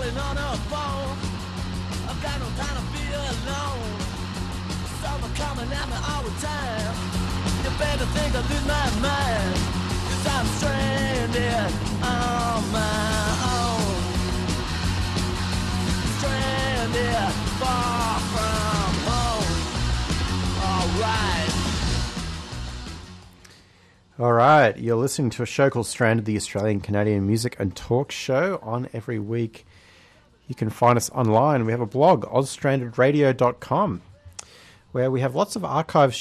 calling on her phone. I've got no time to be alone. Summer coming at me all the time. You better think I lose my mind, 'cause I'm stranded on my own. Stranded far from home. Alright. All right, you're listening to a show called Stranded, the Australian Canadian music and talk show on every week. You can find us online. We have a blog, ozstrandedradio.com, where we have lots of archive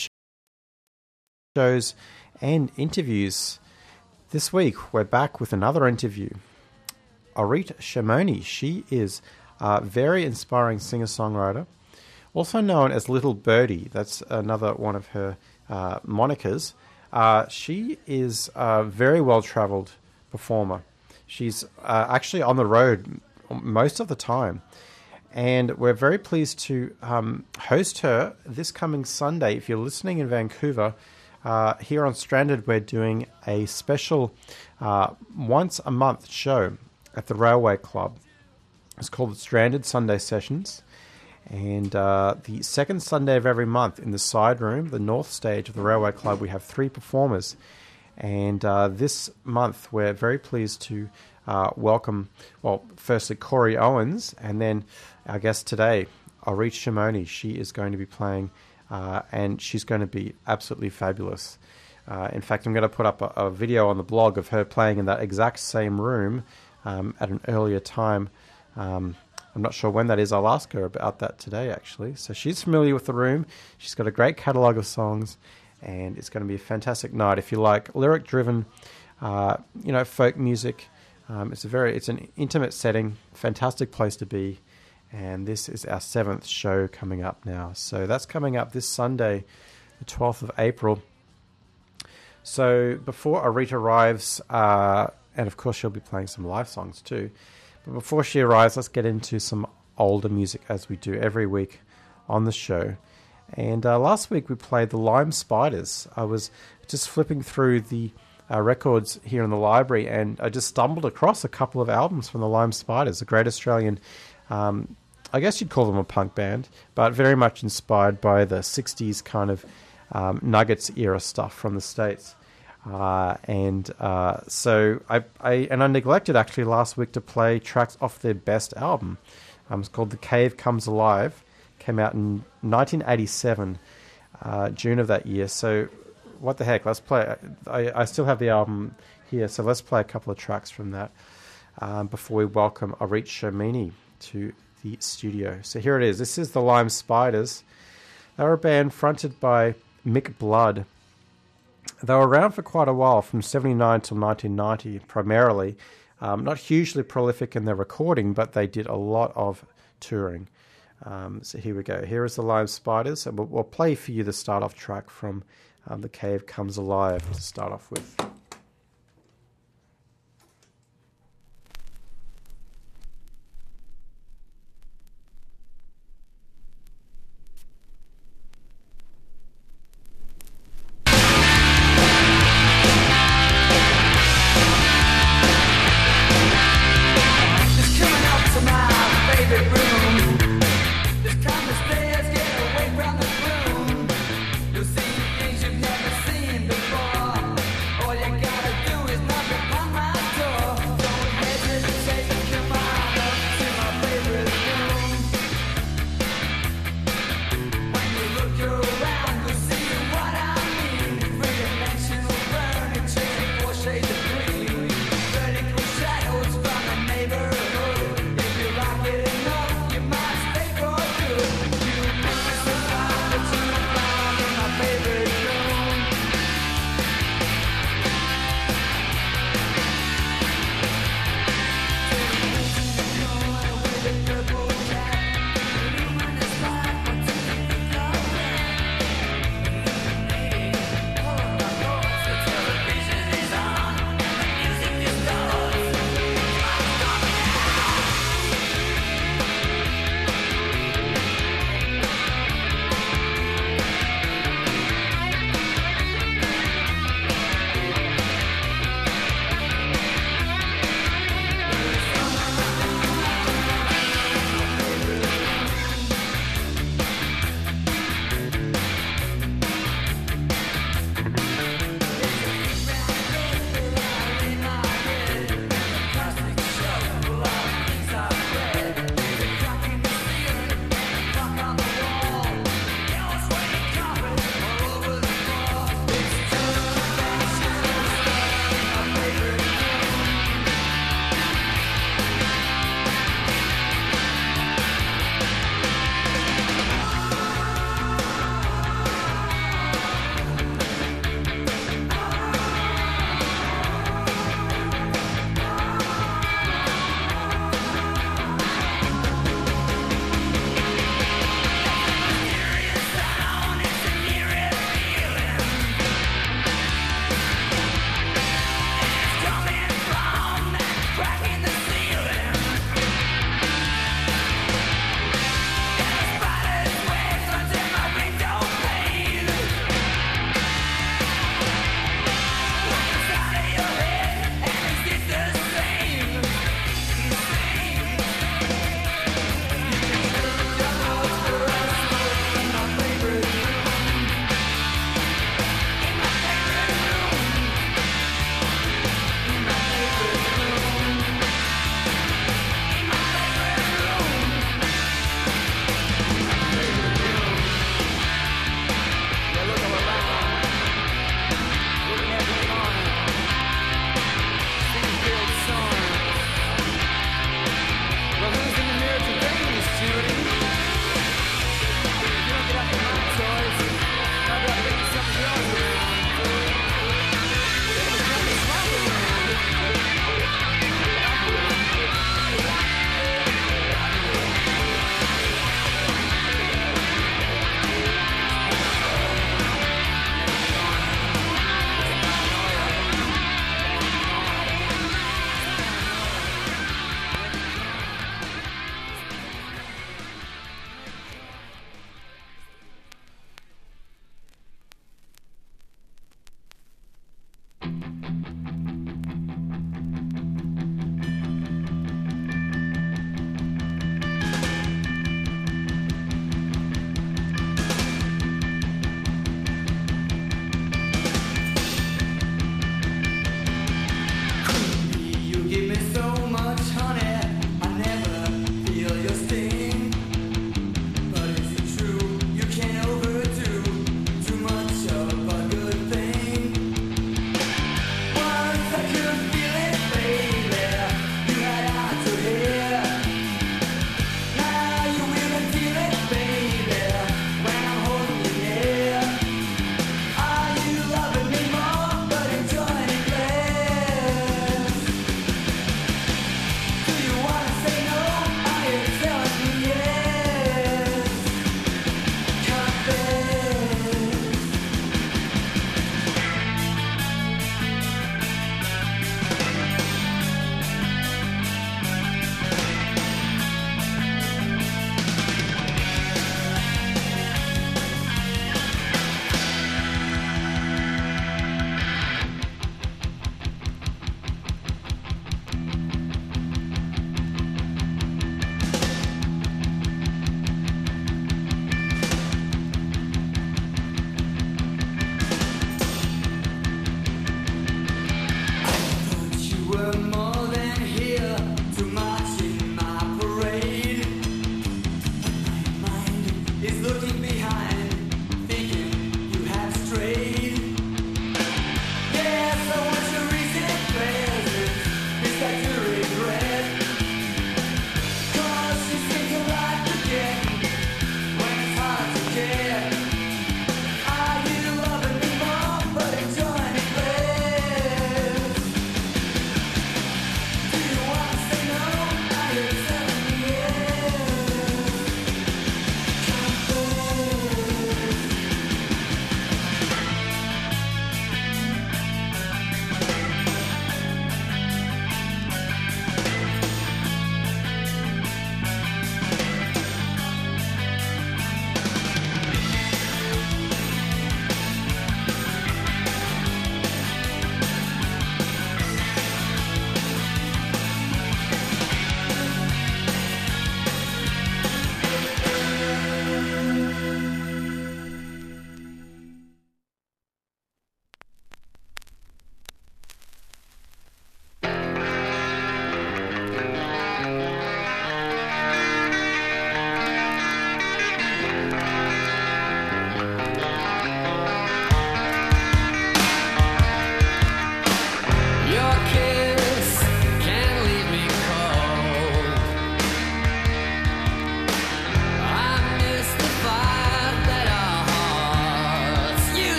shows and interviews. This week, we're back with another interview. Orit Shimoni. She is a very inspiring singer-songwriter, also known as Little Birdie. That's another one of her monikers. She is a very well-travelled performer. She's actually on the road most of the time. And we're very pleased to host her this coming Sunday. If you're listening in Vancouver, here on Stranded, we're doing a special once-a-month show at the Railway Club. It's called the Stranded Sunday Sessions. And the second Sunday of every month in the side room, the north stage of the Railway Club, we have 3 performers. And this month, we're very pleased to welcome, well, firstly, Corey Owens, and then our guest today, Orit Shimoni. She is going to be playing, and she's going to be absolutely fabulous. In fact, I'm going to put up a video on the blog of her playing in that exact same room at an earlier time. I'm not sure when that is. I'll ask her about that today, actually. So she's familiar with the room. She's got a great catalogue of songs, and it's going to be a fantastic night. If you like lyric-driven, folk music, it's an intimate setting, fantastic place to be, and this is our 7th show coming up now. So that's coming up this Sunday, the 12th of April. So before Orit arrives, and of course she'll be playing some live songs too, but before she arrives, let's get into some older music as we do every week on the show. And last week we played the Lime Spiders. I was just flipping through the records here in the library, and I just stumbled across a couple of albums from the Lime Spiders, a great Australian, I guess you'd call them a punk band, but very much inspired by the 60s kind of Nuggets era stuff from the States. So I neglected actually last week to play tracks off their best album. It's called The Cave Comes Alive. Came out in 1987, June of that year. So what the heck? Let's play. I still have the album here, so let's play a couple of tracks from that before we welcome Orit Shimoni to the studio. So here it is. This is the Lime Spiders. They were a band fronted by Mick Blood. They were around for quite a while, from 79 till 1990 primarily. Not hugely prolific in their recording, but they did a lot of touring. So here we go. Here is the Lime Spiders, and we'll play for you the start-off track from The Cave Comes Alive to start off with. You'll see things you've never seen before.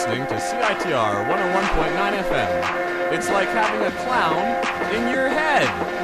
listening to CITR 101.9 FM. It's like having a clown in your head.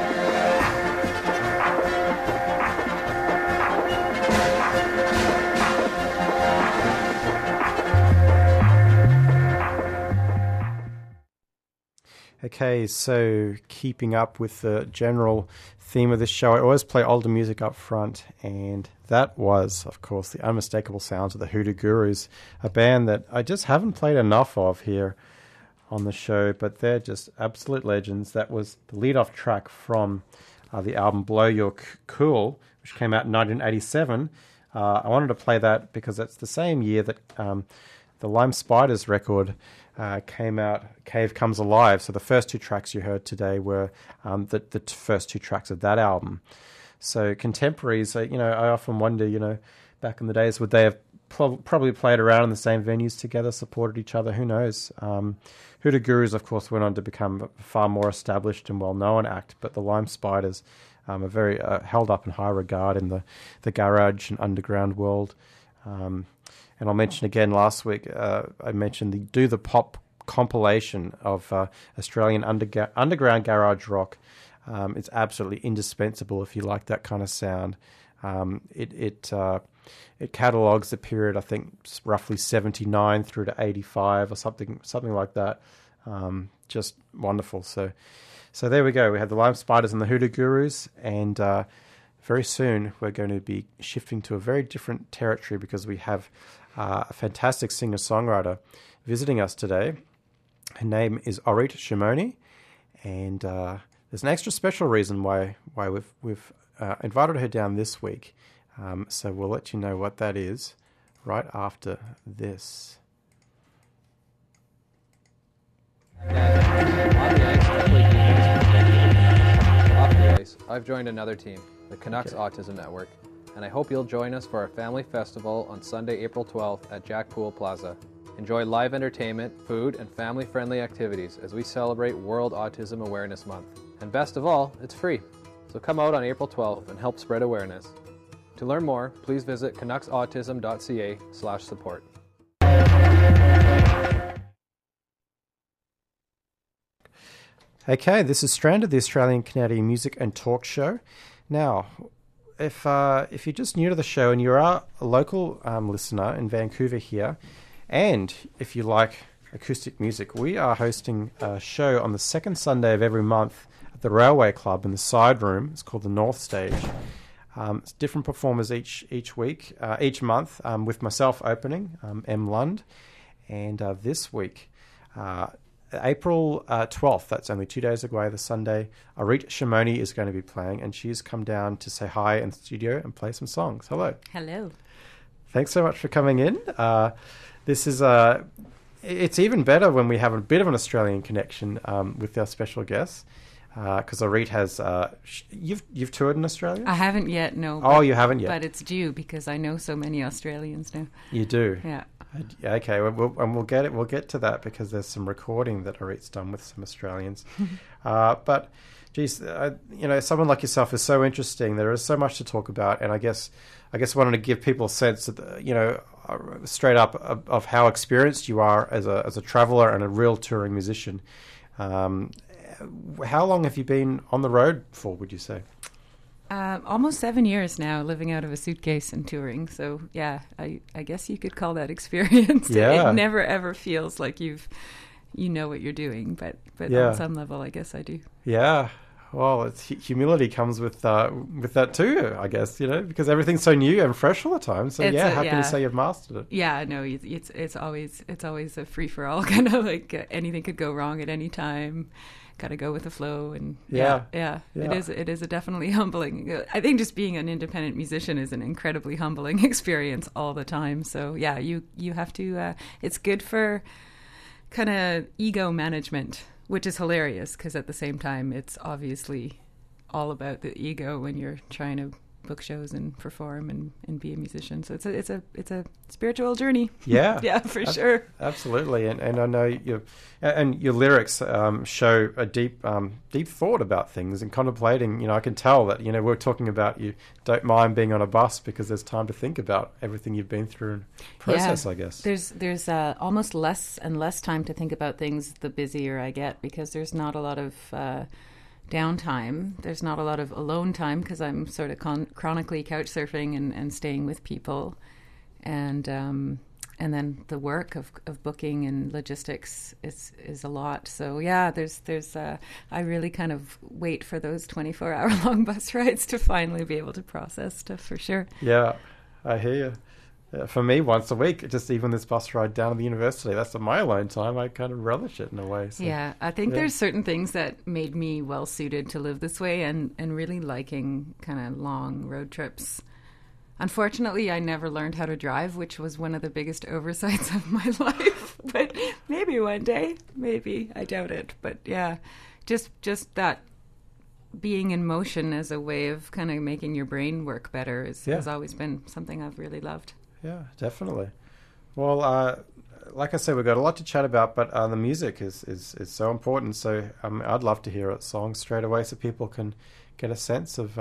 Okay, so keeping up with the general theme of this show, I always play older music up front, and that was, of course, the unmistakable sounds of the Hoodoo Gurus, a band that I just haven't played enough of here on the show, but they're just absolute legends. That was the lead-off track from the album Blow Your Cool, which came out in 1987. I wanted to play that because that's the same year that the Lime Spiders record came out, Cave Comes Alive. So the first two tracks you heard today were the first two tracks of that album. So contemporaries, I often wonder, back in the days, would they have probably played around in the same venues together, supported each other? Who knows? Hoodoo Gurus, of course, went on to become a far more established and well-known act, but the Lime Spiders are very held up in high regard in the garage and underground world. And I'll mention again, last week I mentioned the Do the Pop compilation of Australian underground garage rock. It's absolutely indispensable if you like that kind of sound. It catalogues the period, I think, roughly 79 through to 85 or something like that. Just wonderful. So there we go. We had the Lime Spiders and the Hoodoo Gurus, and very soon we're going to be shifting to a very different territory because we have a fantastic singer-songwriter visiting us today. Her name is Orit Shimoni, and there's an extra special reason why we've invited her down this week. So we'll let you know what that is right after this. On the ice, I play defense. Off the ice, I've joined another team, the Canucks Autism Network, and I hope you'll join us for our family festival on Sunday, April 12th at Jack Pool Plaza. Enjoy live entertainment, food, and family-friendly activities as we celebrate World Autism Awareness Month. And best of all, it's free. So come out on April 12th and help spread awareness. To learn more, please visit canucksautism.ca/support. Okay, this is Stranded, the Australian Canadian music and talk show. Now, if you're just new to the show and you're a local listener in Vancouver here, and if you like acoustic music, we are hosting a show on the second Sunday of every month at the Railway Club in the side room. It's called the North Stage. It's different performers each week, each month, with myself opening, M. Lund, and this week, April 12th, that's only 2 days away, the Sunday, Orit Shimoni is going to be playing, and she's come down to say hi in the studio and play some songs. Hello. Hello. Thanks so much for coming in. This is it's even better when we have a bit of an Australian connection with our special guests, because Orit has you've toured in Australia? I haven't yet, no. Oh, you haven't yet? But it's due because I know so many Australians now. You do? Yeah. Okay, we'll get to that because there's some recording that Orit's done with some Australians. But, geez, someone like yourself is so interesting. There is so much to talk about, and I guess I wanted to give people a sense that, straight up of how experienced you are as a traveller and a real touring musician. How long have you been on the road for, would you say? Almost 7 years now, living out of a suitcase and touring. So, yeah, I guess you could call that experience. Yeah. It never, ever feels like you know what you're doing. But yeah. On some level, I guess I do. Yeah. Well, humility comes with that too, I guess, because everything's so new and fresh all the time. So, happy to say you've mastered it. Yeah, no, it's always a free-for-all, kind of like anything could go wrong at any time. Got to go with the flow, and yeah. It is a definitely humbling. I think just being an independent musician is an incredibly humbling experience all the time. So yeah, you have to. It's good for kind of ego management, which is hilarious because at the same time, it's obviously all about the ego when you're trying to book shows and perform and be a musician. So it's a spiritual journey. Yeah, yeah, for sure. Absolutely, and I know your lyrics show a deep thought about things and contemplating. I can tell that we're talking about you don't mind being on a bus because there's time to think about everything you've been through and process. I guess there's almost less and less time to think about things the busier I get, because there's not a lot of downtime. There's not a lot of alone time because I'm sort of chronically couch surfing and staying with people, and then the work of booking and logistics is a lot. So yeah, there's I really kind of wait for those 24-hour long bus rides to finally be able to process stuff, for sure. Yeah, I hear you. For me, once a week, just even this bus ride down to the university, that's my alone time. I kind of relish it in a way. So, yeah, I think there's certain things that made me well suited to live this way, and really liking kind of long road trips. Unfortunately, I never learned how to drive, which was one of the biggest oversights of my life. But maybe one day, maybe. I doubt it. But yeah, just that being in motion as a way of kind of making your brain work better has always been something I've really loved. Yeah, definitely. Well, like I said, we've got a lot to chat about, but the music is so important. So I'd love to hear a song straight away so people can get a sense of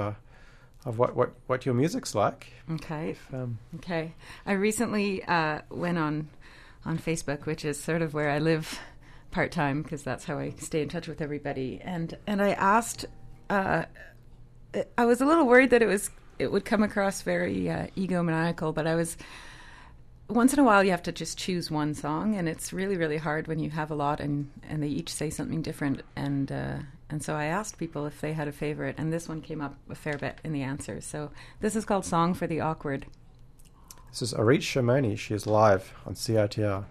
what your music's like. Okay. Okay. I recently went on Facebook, which is sort of where I live part-time, because that's how I stay in touch with everybody. And I asked, I was a little worried that it would come across very egomaniacal, but once in a while you have to just choose one song, and it's really, really hard when you have a lot and they each say something different. And so I asked people if they had a favorite, and this one came up a fair bit in the answers. So this is called Song for the Awkward. This is Arit Shimoni. She is live on CITR.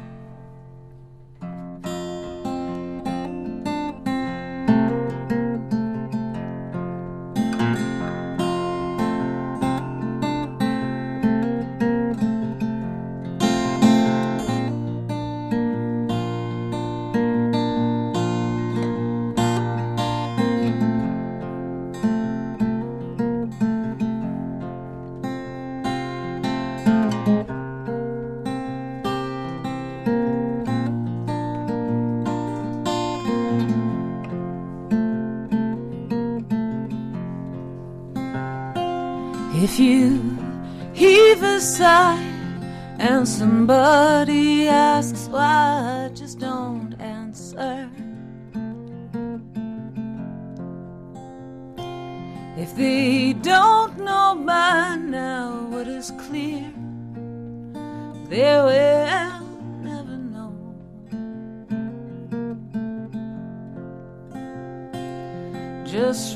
If you heave a sigh and somebody asks why, just don't answer. If they don't know by now what is clear, they will never know. Just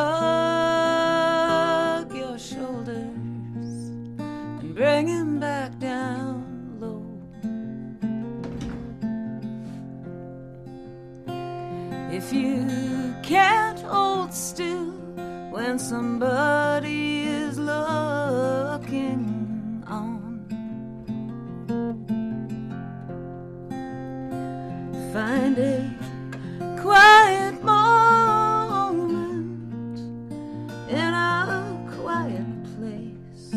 shrug your shoulders and bring him back down low. If you can't hold still when somebody is looking on, find a quiet moment in a quiet place.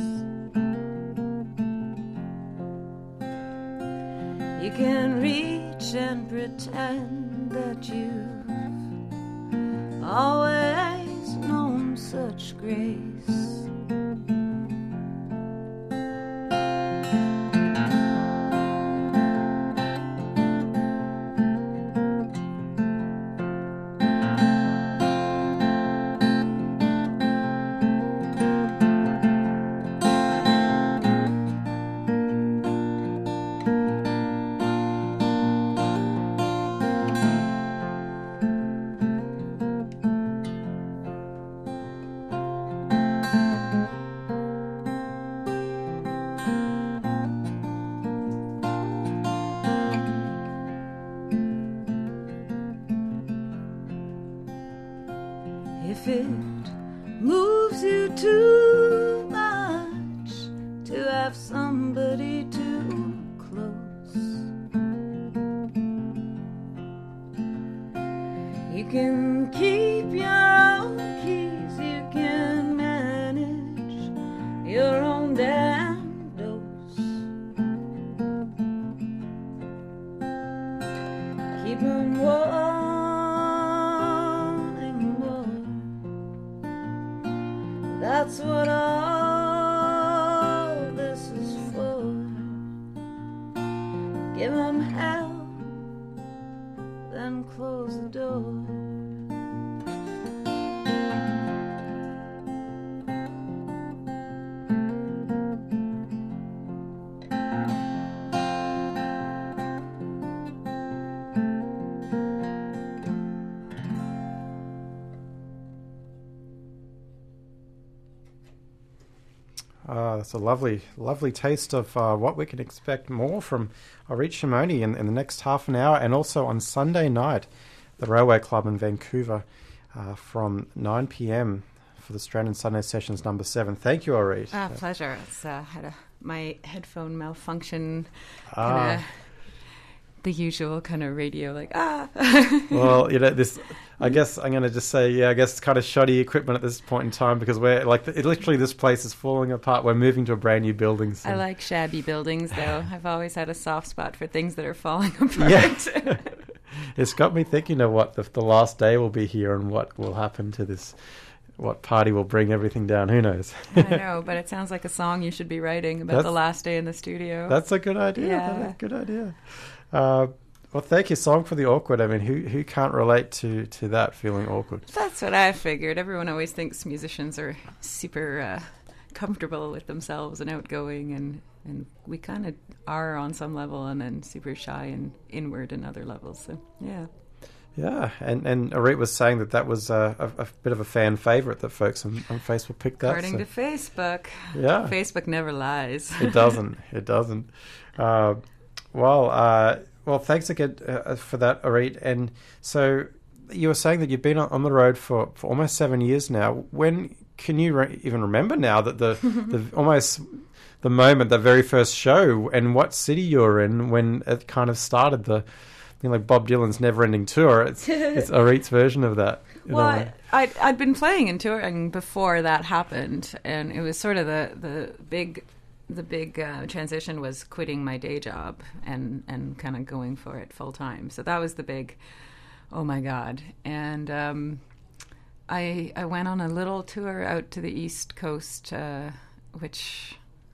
You can reach and pretend that you've always known such grace. If it moves you too much to have somebody too close, you can keep your own keys, you can manage give 'em hell, then close the door. That's a lovely, lovely taste of what we can expect more from Orit Shimoni in the next half an hour, and also on Sunday night, the Railway Club in Vancouver from 9 p.m. for the Strand and Sunday Sessions number 7. Thank you, Orit. Pleasure. It's had my headphone malfunction. The usual kind of radio, like Well, this. I guess I'm going to just say, I guess it's kind of shoddy equipment at this point in time, because we're like, literally, this place is falling apart. We're moving to a brand new building. So. I like shabby buildings, though. I've always had a soft spot for things that are falling apart. Yeah. It's got me thinking of what the last day will be here and what will happen to this. What party will bring everything down? Who knows? I know, but it sounds like a song you should be writing about the last day in the studio. That's a good idea. Yeah. That's a good idea. Well, thank you. Song for the awkward. I mean, who can't relate to that, feeling awkward? That's what I figured. Everyone always thinks musicians are super comfortable with themselves and outgoing, and we kind of are on some level, and then super shy and inward in other levels. So, yeah. Yeah, and Orit was saying that was a bit of a fan favourite, that folks on Facebook picked that. According to Facebook. Yeah. Facebook never lies. It doesn't. It doesn't. Well, thanks again for that, Orit. And so you were saying that you've been on the road for almost 7 years now. When can you even remember now that the almost the moment, the very first show, and what city you were in when it kind of started, like Bob Dylan's Never-Ending Tour? It's Orit's version of that. Well, I'd been playing and touring before that happened, and it was sort of the big transition was quitting my day job and kind of going for it full time. So that was the big, oh my God. And I went on a little tour out to the East Coast, which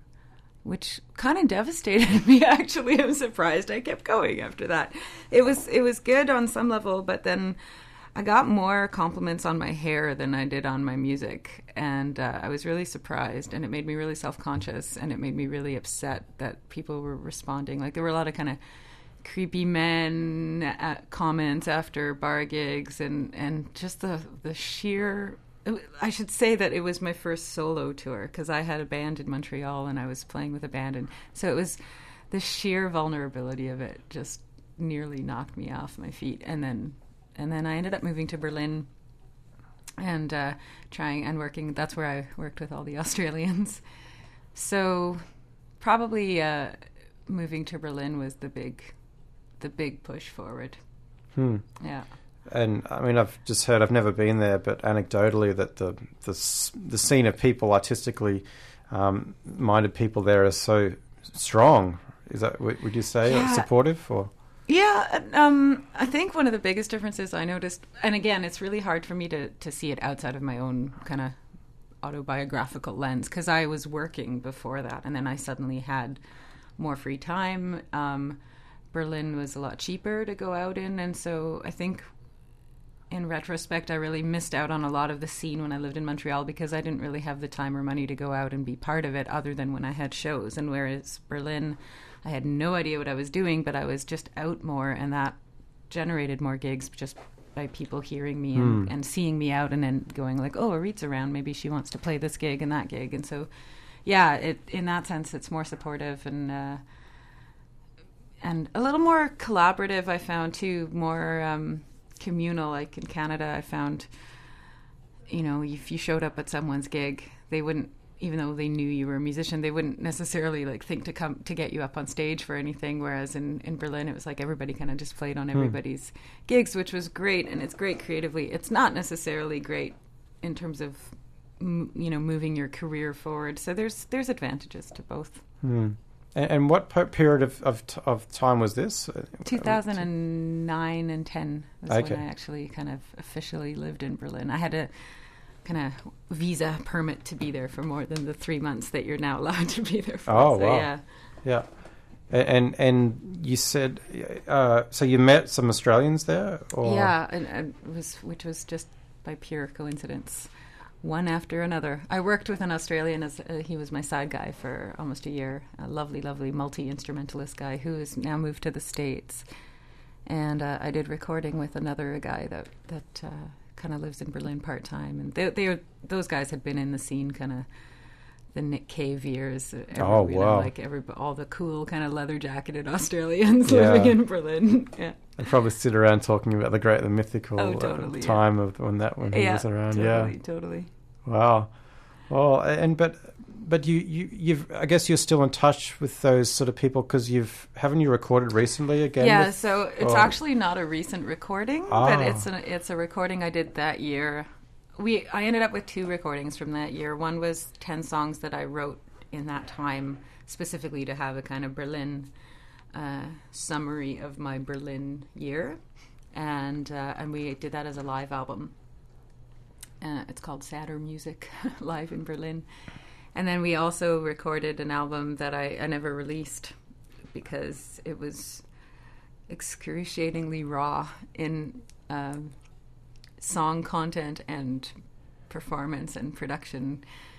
kind of devastated me, actually. I'm surprised I kept going after that. It was good on some level, but then I got more compliments on my hair than I did on my music, and I was really surprised, and it made me really self-conscious, and it made me really upset that people were responding. Like, there were a lot of kind of creepy men comments after bar gigs, and just the sheer... I should say that it was my first solo tour, because I had a band in Montreal, and I was playing with a band, and so it was the sheer vulnerability of it just nearly knocked me off my feet, and then I ended up moving to Berlin and trying and working. That's where I worked with all the Australians. So probably moving to Berlin was the big push forward. Yeah. And I mean, I've just heard, I've never been there, but anecdotally that the scene of people, artistically minded people there, is so strong. Is that, would you say, supportive or? Yeah, I think one of the biggest differences I noticed, and again, it's really hard for me to see it outside of my own kind of autobiographical lens, because I was working before that, and then I suddenly had more free time. Berlin was a lot cheaper to go out in, and so I think in retrospect, I really missed out on a lot of the scene when I lived in Montreal, because I didn't really have the time or money to go out and be part of it other than when I had shows. And whereas Berlin, I had no idea what I was doing, but I was just out more, and that generated more gigs just by people hearing me and seeing me out, and then going like, oh, Orit's around, maybe she wants to play this gig and that gig. And so, yeah, in that sense, it's more supportive and a little more collaborative, I found, too, more communal. Like in Canada, I found, if you showed up at someone's gig, they wouldn't, even though they knew you were a musician, they wouldn't necessarily like think to come to get you up on stage for anything. Whereas in Berlin, it was like everybody kind of just played on everybody's gigs, which was great. And it's great creatively. It's not necessarily great in terms of, moving your career forward. So there's advantages to both. And what period of time was this? 2009 and 10 was when I actually kind of officially lived in Berlin. I had a kind of visa permit to be there for more than the 3 months that you're now allowed to be there for. Oh, so, wow. Yeah. And you said, so you met some Australians there? Or? Yeah, and which was just by pure coincidence, one after another. I worked with an Australian as he was my side guy for almost a year. A lovely, lovely multi-instrumentalist guy who has now moved to the States. And I did recording with another guy that kind of lives in Berlin part-time. And those guys had been in the scene kind of the Nick Cave years. All the cool kind of leather-jacketed Australians living in Berlin. Yeah. And probably sit around talking about the mythical time of when he was around. Totally. Wow. Well, but you've I guess you're still in touch with those sort of people because haven't you recorded recently again? Yeah, so it's actually not a recent recording, but it's a recording I did that year. I ended up with 2 recordings from that year. One was 10 songs that I wrote in that time specifically to have a kind of Berlin summary of my Berlin year, and we did that as a live album. It's called Sadder Music, Live in Berlin. And then we also recorded an album that I never released because it was excruciatingly raw in song content and performance and production.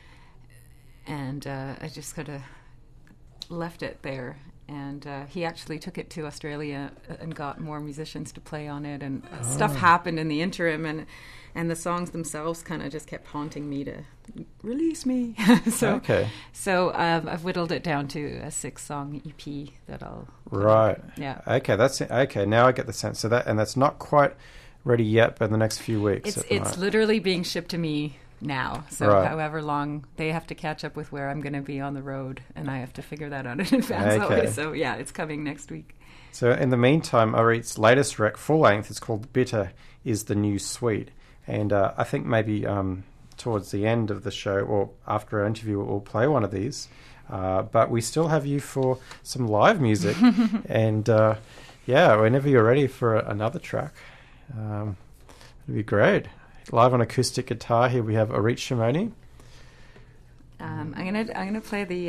And I just kind of left it there. And he actually took it to Australia and got more musicians to play on it. And stuff happened in the interim, and the songs themselves kind of just kept haunting me to release me. So I've whittled it down to a 6-song EP that I'll... Right. Yeah. Okay, okay, now I get the sense of that. And that's not quite ready yet, but in the next few weeks. It's literally being shipped to me now. So however long, they have to catch up with where I'm going to be on the road, and I have to figure that out in advance always. So yeah, it's coming next week. So in the meantime, Arit's latest full length is called Bitter is the New Sweet. And I think maybe towards the end of the show or after our interview, we'll play one of these. But we still have you for some live music. And whenever you're ready for another track, it'd be great. Live on acoustic guitar, here we have Arit Shimoni. I'm gonna play the.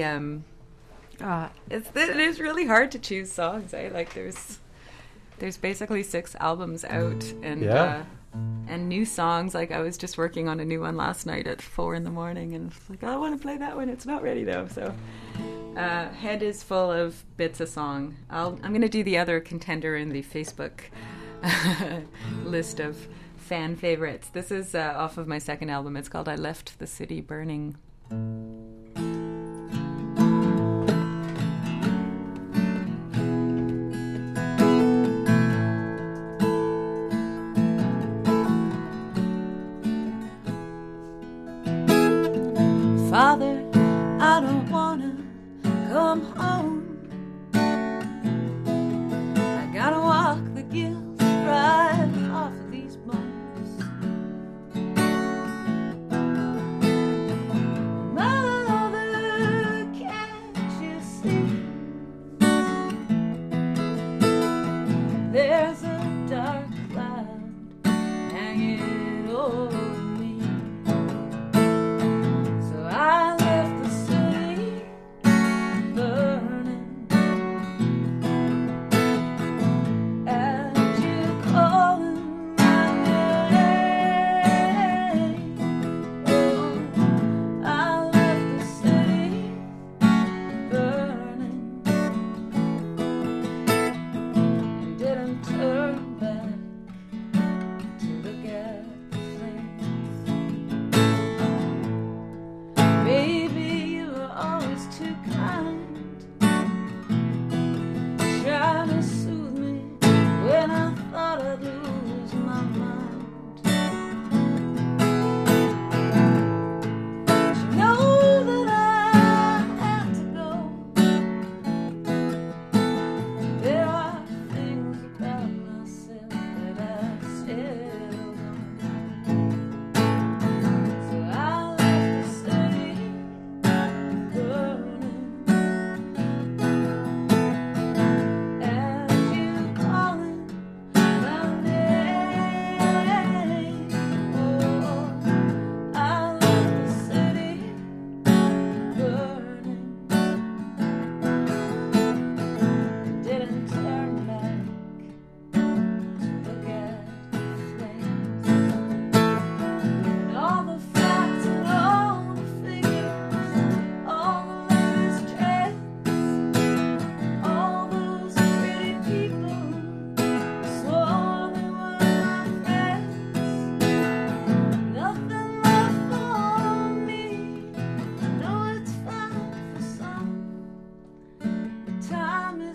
It is really hard to choose songs. Like there's basically 6 albums out and new songs. Like I was just working on a new one last night at 4 a.m, and it's like I want to play that one. It's not ready though. So head is full of bits of song. I'm gonna do the other contender in the Facebook list of fan favorites. This is off of my second album. It's called I Left the City Burning. Father, I don't wanna come home. I gotta walk the gills right off of these bones. Mother, can't you see? There's a dark cloud hanging over me. So I left the city burning. As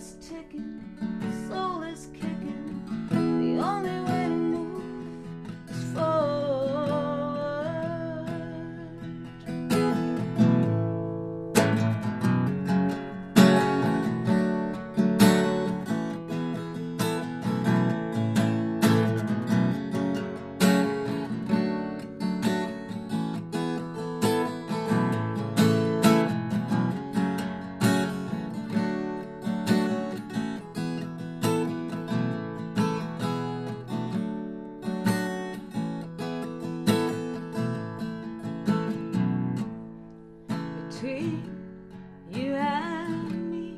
is ticking, soul is kicking. The only way to move is forward. Between you and me,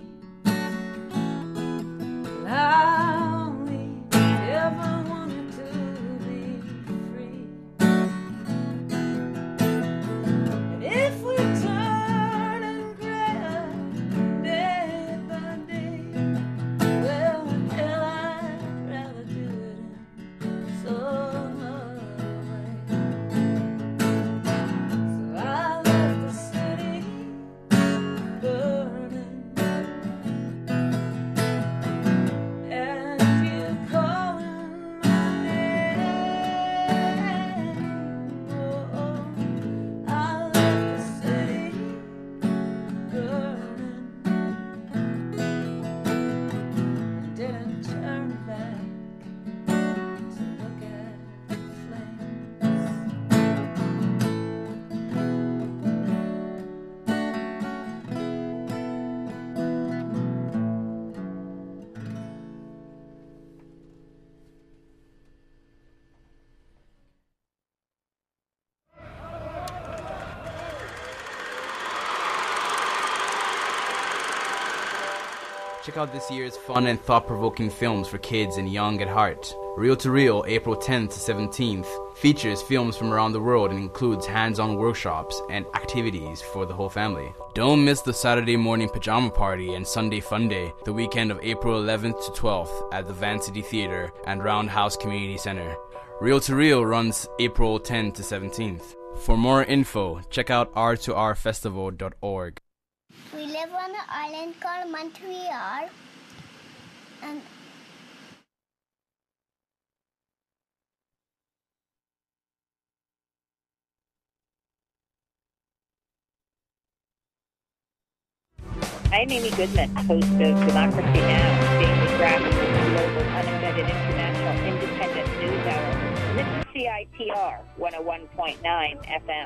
I only ever wanted to be free. And if we turn and gray day by day, well, hell, I'd rather do it in some other way. So I left the city burning, and you calling my name. Oh, I left the city burning, and didn't turn back to look at the flames. Check out this year's fun and thought-provoking films for kids and young at heart. Reel to Reel, April 10th to 17th, features films from around the world and includes hands-on workshops and activities for the whole family. Don't miss the Saturday morning pajama party and Sunday fun day, the weekend of April 11th to 12th at the Van City Theatre and Roundhouse Community Centre. Reel to Reel runs April 10th to 17th. For more info, check out r2rfestival.org. We live on an island called Montreal, and I'm Amy Goodman, host of Democracy Now!, daily graphic global, unembedded, international, independent news hour. And this is CITR 101.9 FM.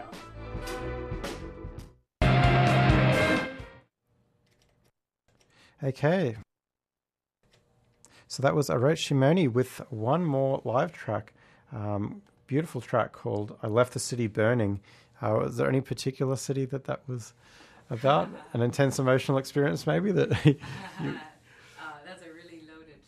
Okay. So that was Aret Shimoni with one more live track. Beautiful track called I Left the City Burning. Was there any particular city that was about? An intense emotional experience maybe? That's a really loaded...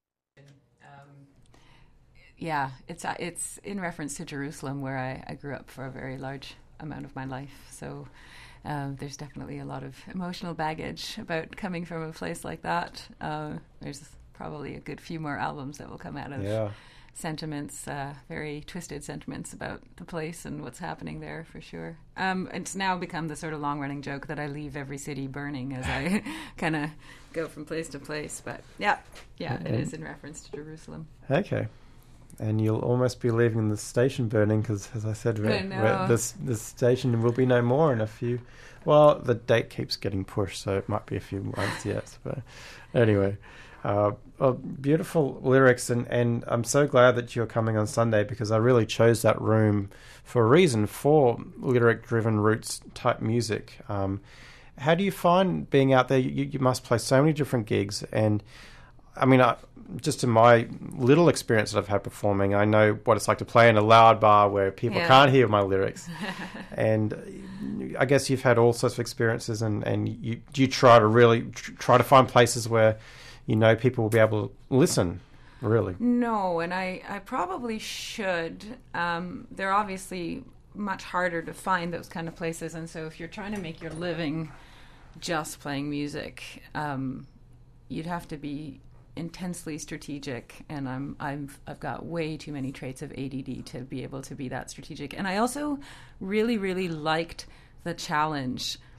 yeah, it's in reference to Jerusalem, where I grew up for a very large amount of my life. So there's definitely a lot of emotional baggage about coming from a place like that. There's probably a good few more albums that will come out of sentiments, very twisted sentiments about the place and what's happening there, for sure. It's now become the sort of long-running joke that I leave every city burning as I kind of go from place to place. But yeah, it is in reference to Jerusalem. Okay. And you'll almost be leaving the station burning because, as I said, this station will be no more in a few... Well, the date keeps getting pushed, so it might be a few months yet. But anyway, beautiful lyrics, and I'm so glad that you're coming on Sunday because I really chose that room for a reason, for lyric-driven roots-type music. How do you find being out there? You must play so many different gigs, and I mean, just in my little experience that I've had performing, I know what it's like to play in a loud bar where people can't hear my lyrics. And I guess you've had all sorts of experiences, and you try to really try to find places where you know people will be able to listen, really. No, and I probably should. They're obviously much harder to find, those kind of places, and so if you're trying to make your living just playing music, you'd have to be intensely strategic, and I've got way too many traits of ADD to be able to be that strategic. And I also really, really liked the challenge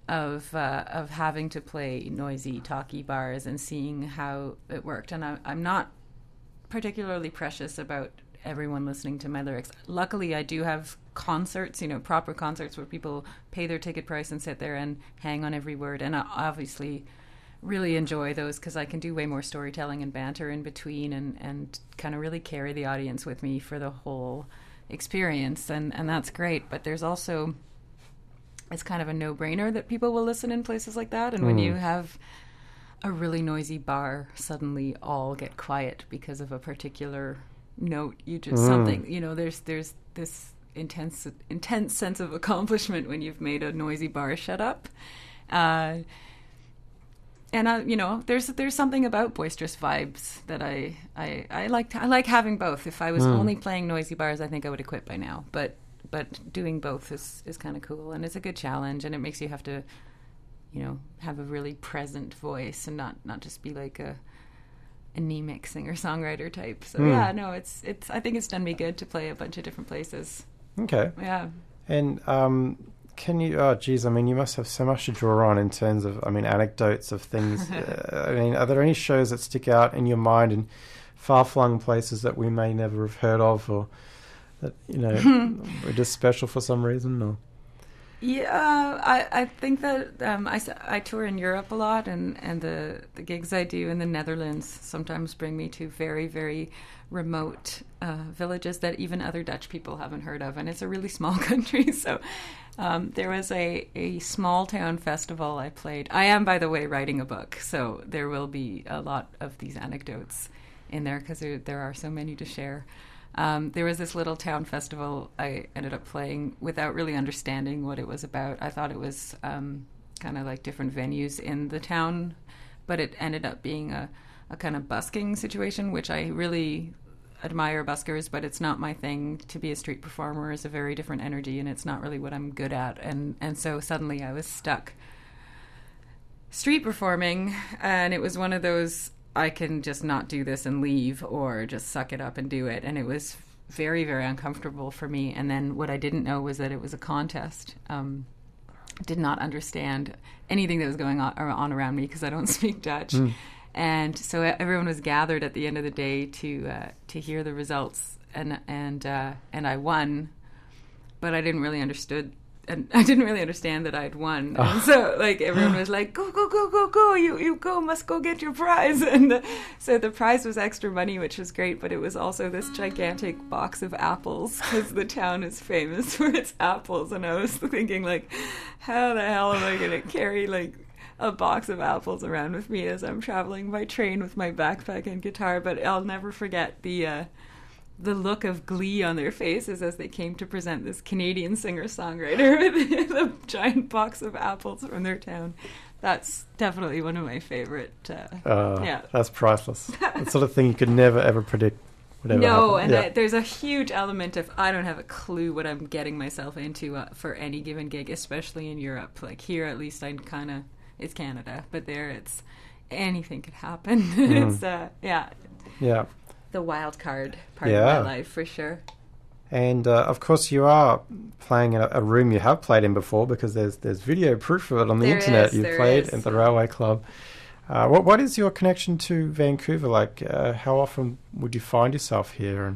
of having to play noisy, talky bars and seeing how it worked. And I'm not particularly precious about everyone listening to my lyrics. Luckily, I do have concerts, proper concerts where people pay their ticket price and sit there and hang on every word. And I obviously really enjoy those because I can do way more storytelling and banter in between and kind of really carry the audience with me for the whole experience. And that's great. But there's also, it's kind of a no-brainer that people will listen in places like that. And when you have a really noisy bar suddenly all get quiet because of a particular note, you just something, there's this intense sense of accomplishment when you've made a noisy bar shut up. And there's something about boisterous vibes that I like having both. If I was only playing noisy bars, I think I would have quit by now. But doing both is kind of cool, and it's a good challenge, and it makes you have to, have a really present voice and not just be like a anemic singer-songwriter type. So it's I think it's done me good to play a bunch of different places. Okay. Yeah. And can you, you must have so much to draw on in terms of, anecdotes of things. Are there any shows that stick out in your mind in far-flung places that we may never have heard of, or that, are just special for some reason? Or? Yeah, I think that I tour in Europe a lot, and the gigs I do in the Netherlands sometimes bring me to very, very remote villages that even other Dutch people haven't heard of, and it's a really small country. So there was a small town festival I played. I am, by the way, writing a book, so there will be a lot of these anecdotes in there because there are so many to share. There was this little town festival I ended up playing without really understanding what it was about. I thought it was kind of like different venues in the town, but it ended up being a kind of busking situation, which I really admire buskers, but it's not my thing. To be a street performer is a very different energy, and it's not really what I'm good at. And so suddenly I was stuck street performing, and it was one of those, I can just not do this and leave, or just suck it up and do it. And it was very, very uncomfortable for me. And then what I didn't know was that it was a contest. Did not understand anything that was going on around me because I don't speak Dutch. And so everyone was gathered at the end of the day to hear the results. And I won, but I didn't really understand that I'd won. And so everyone was like, go, you must go get your prize. And so the prize was extra money, which was great, but it was also this gigantic box of apples because the town is famous for its apples. And I was thinking how the hell am I going to carry a box of apples around with me as I'm traveling by train with my backpack and guitar? But I'll never forget the look of glee on their faces as they came to present this Canadian singer-songwriter with a giant box of apples from their town. That's definitely one of my favorite. That's priceless. The sort of thing you could never, ever predict would ever happen. And there's a huge element of I don't have a clue what I'm getting myself into for any given gig, especially in Europe. Here, at least, it's Canada, but there it's anything could happen. It's, the wild card part of my life, for sure. And, of course, you are playing in a room you have played in before because there's video proof of it on the internet. You played at the Railway Club. What is your connection to Vancouver like? How often would you find yourself here?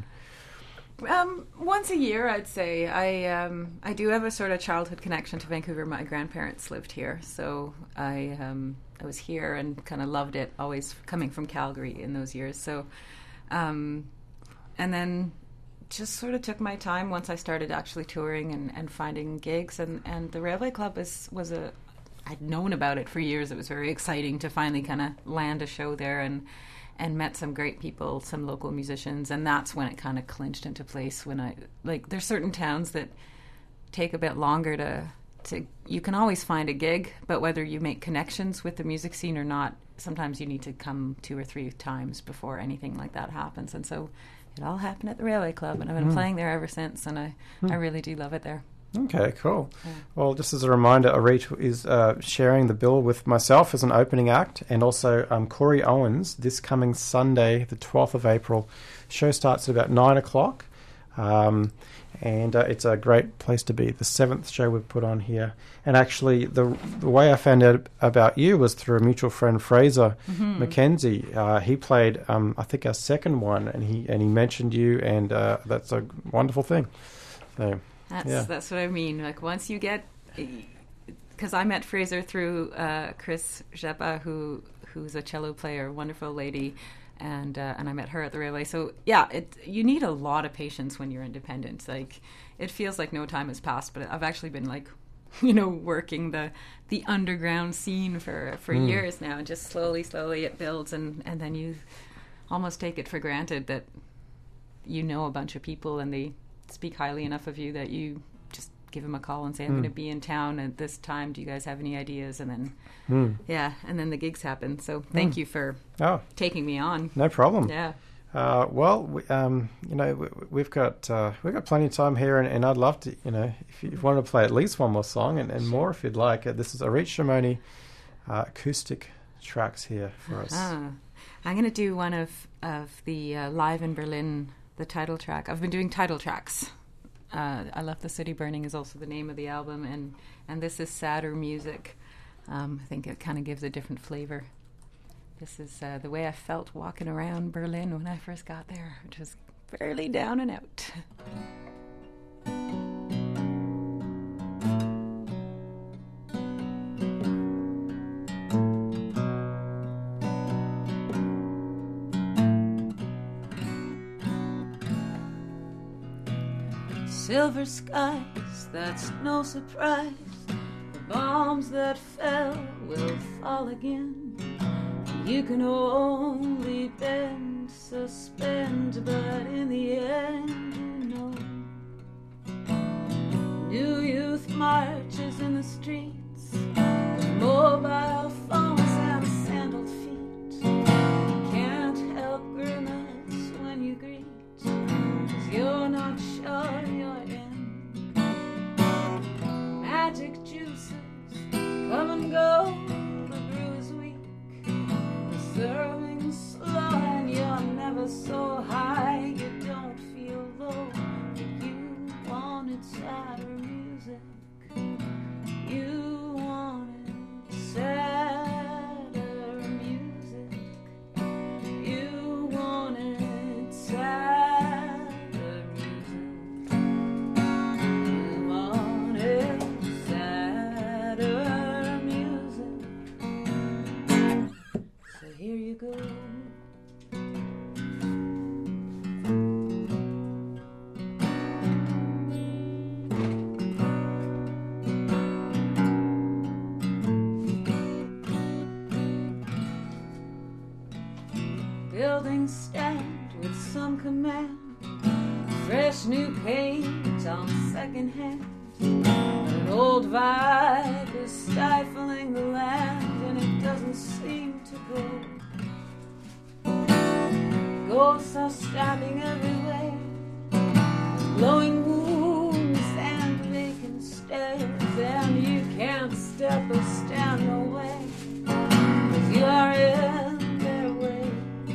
Once a year, I'd say. I do have a sort of childhood connection to Vancouver. My grandparents lived here, so I was here and kind of loved it, always coming from Calgary in those years. So... and then just sort of took my time once I started actually touring and finding gigs. And the Railway Club I'd known about it for years. It was very exciting to finally kind of land a show there and met some great people, some local musicians. And that's when it kind of clinched into place when there's certain towns that take a bit longer to you can always find a gig, but whether you make connections with the music scene or not, sometimes you need to come 2 or 3 times before anything like that happens. And so it all happened at the Railway Club, and I've been playing there ever since, and I really do love it there. Okay, cool. Yeah. Well, just as a reminder, Arit is sharing the bill with myself as an opening act, and also Corey Owens this coming Sunday, the 12th of April. Show starts at about 9 o'clock. And it's a great place to be. The 7th show we've put on here. And actually, the way I found out about you was through a mutual friend, Fraser McKenzie. He played, I think, our second one, and he mentioned you, and that's a wonderful thing. So, that's what I mean. Like, once you get... Because I met Fraser through Chris Jeppa, who's a cello player, wonderful lady, and I met her at the Railway. So yeah, you need a lot of patience when you're independent. Like, it feels like no time has passed, but I've actually been like, working the underground scene for years now, and just slowly it builds, and then you almost take it for granted that you know a bunch of people and they speak highly enough of you that you just give them a call and say, I'm going to be in town at this time. Do you guys have any ideas? And then, and then the gigs happen. So thank you for taking me on. No problem. Yeah. We've got plenty of time here, and I'd love to, if you want to play at least one more song and more if you'd like. This is Arit Shimoni acoustic tracks here for us. I'm going to do one of the Live in Berlin, the title track. I've been doing title tracks. I Left the City Burning is also the name of the album, and this is sadder music. I think it kind of gives a different flavor. This is the way I felt walking around Berlin when I first got there, which was fairly down and out. Silver skies, that's no surprise. The bombs that fell will fall again. You can only bend, suspend, but in the end, New youth marches in the streets, with mobile phones and sandaled feet. Can't help grimace when you greet, 'cause you're not sure you're in. Magic juices come and go, the brew is weak. Serving slow and you're never so high. You don't feel low, but you wanted sadder music. You wanted sadder music. You wanted sadder music. You wanted sadder music. So here you go. Buildings stand with some command, fresh new paint on second hand. An old vibe is stifling the land, and it doesn't seem to go. Ghosts are standing everywhere, glowing wounds and vacant stares, and you can't step or stand away, 'cause you are in their way.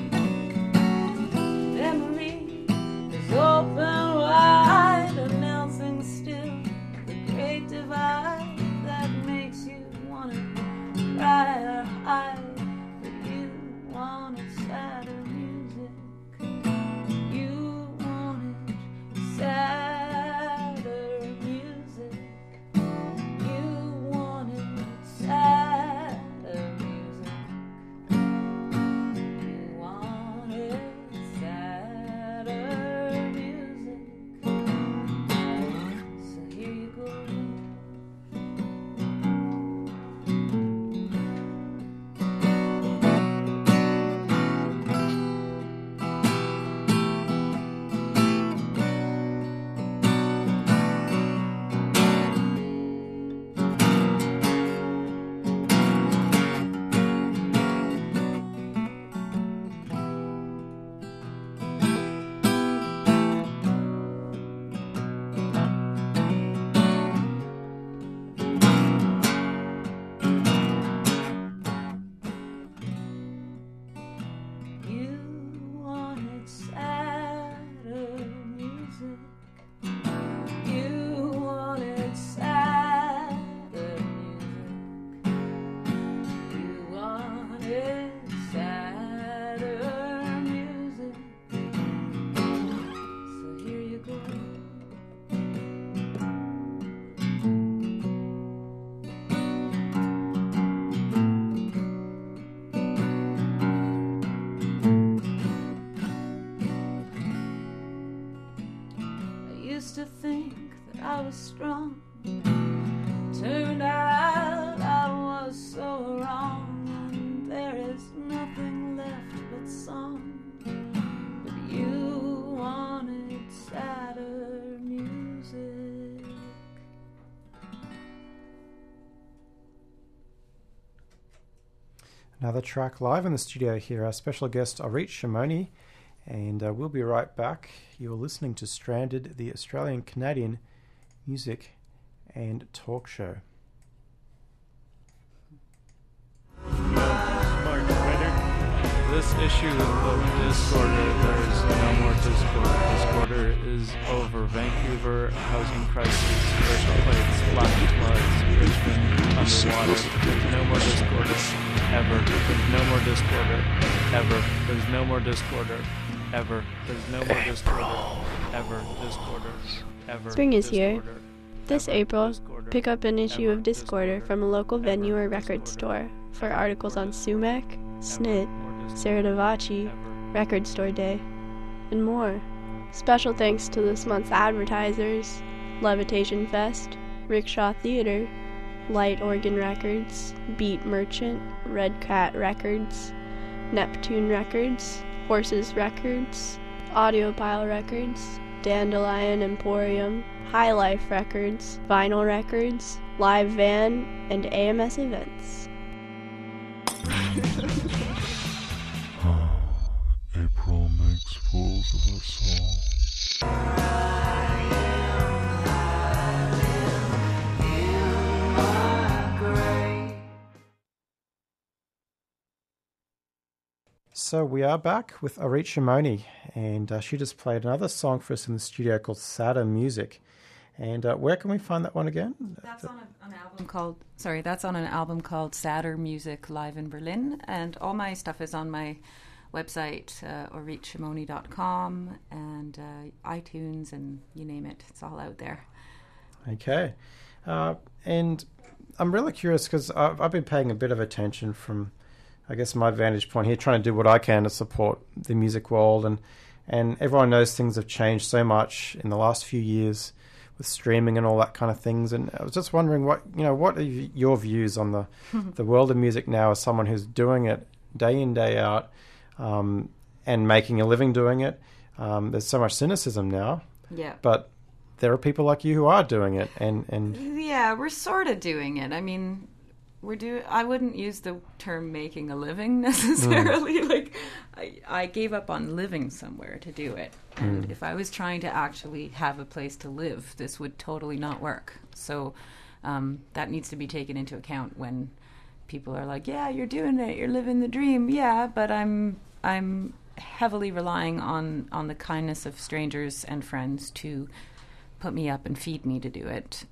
Memory is open wide, announcing still the great divide that makes you wanna cry or hide, but you wanted sadder music. You wanted sadder music. You wanted there is nothing left but song. But you wanted sadder music. Another track live in the studio here, our special guest Orit Shimoni, and we'll be right back. You're listening to Stranded, the Australian-Canadian music and talk show. This issue of Discorder, there's no more Discord. Discorder is over. Vancouver, housing crisis, earthquakes, flood floods, Richmond, underwater. There's no more Discorder, ever. There's no more Discorder, ever. There's no more Discorder, ever. There's no more Discorder, ever. Discorder, ever. Spring is here. This April, pick up an issue of Discorder from a local venue or record store for articles on Sumac, Snit, Sarah Davachi, Record Store Day, and more. Special thanks to this month's advertisers: Levitation Fest, Rickshaw Theater, Light Organ Records, Beat Merchant, Red Cat Records, Neptune Records, Horses Records, Audiopile Records, Dandelion Emporium, High Life Records, Vinyl Records, Live Van, and AMS Events. April makes fools of us all. So we are back with Orit Shimoni, and she just played another song for us in the studio called Sadder Music. And where can we find that one again? That's on an album called. That's on an album called Sadder Music Live in Berlin, and all my stuff is on my website, oritshimoni.com, and iTunes, and you name it. It's all out there. Okay. And I'm really curious because I've been paying a bit of attention from, I guess, my vantage point here, trying to do what I can to support the music world. And everyone knows things have changed so much in the last few years with streaming and all that kind of things. And I was just wondering what are your views on the world of music now as someone who's doing it day in, day out, and making a living doing it. There's so much cynicism now. Yeah. But there are people like you who are doing it, and yeah, we're sort of doing it. I mean, I wouldn't use the term making a living necessarily. Like, I gave up on living somewhere to do it. And if I was trying to actually have a place to live, this would totally not work. So that needs to be taken into account when people are like, yeah, you're doing it, you're living the dream. Yeah, but I'm heavily relying on the kindness of strangers and friends to put me up and feed me to do it.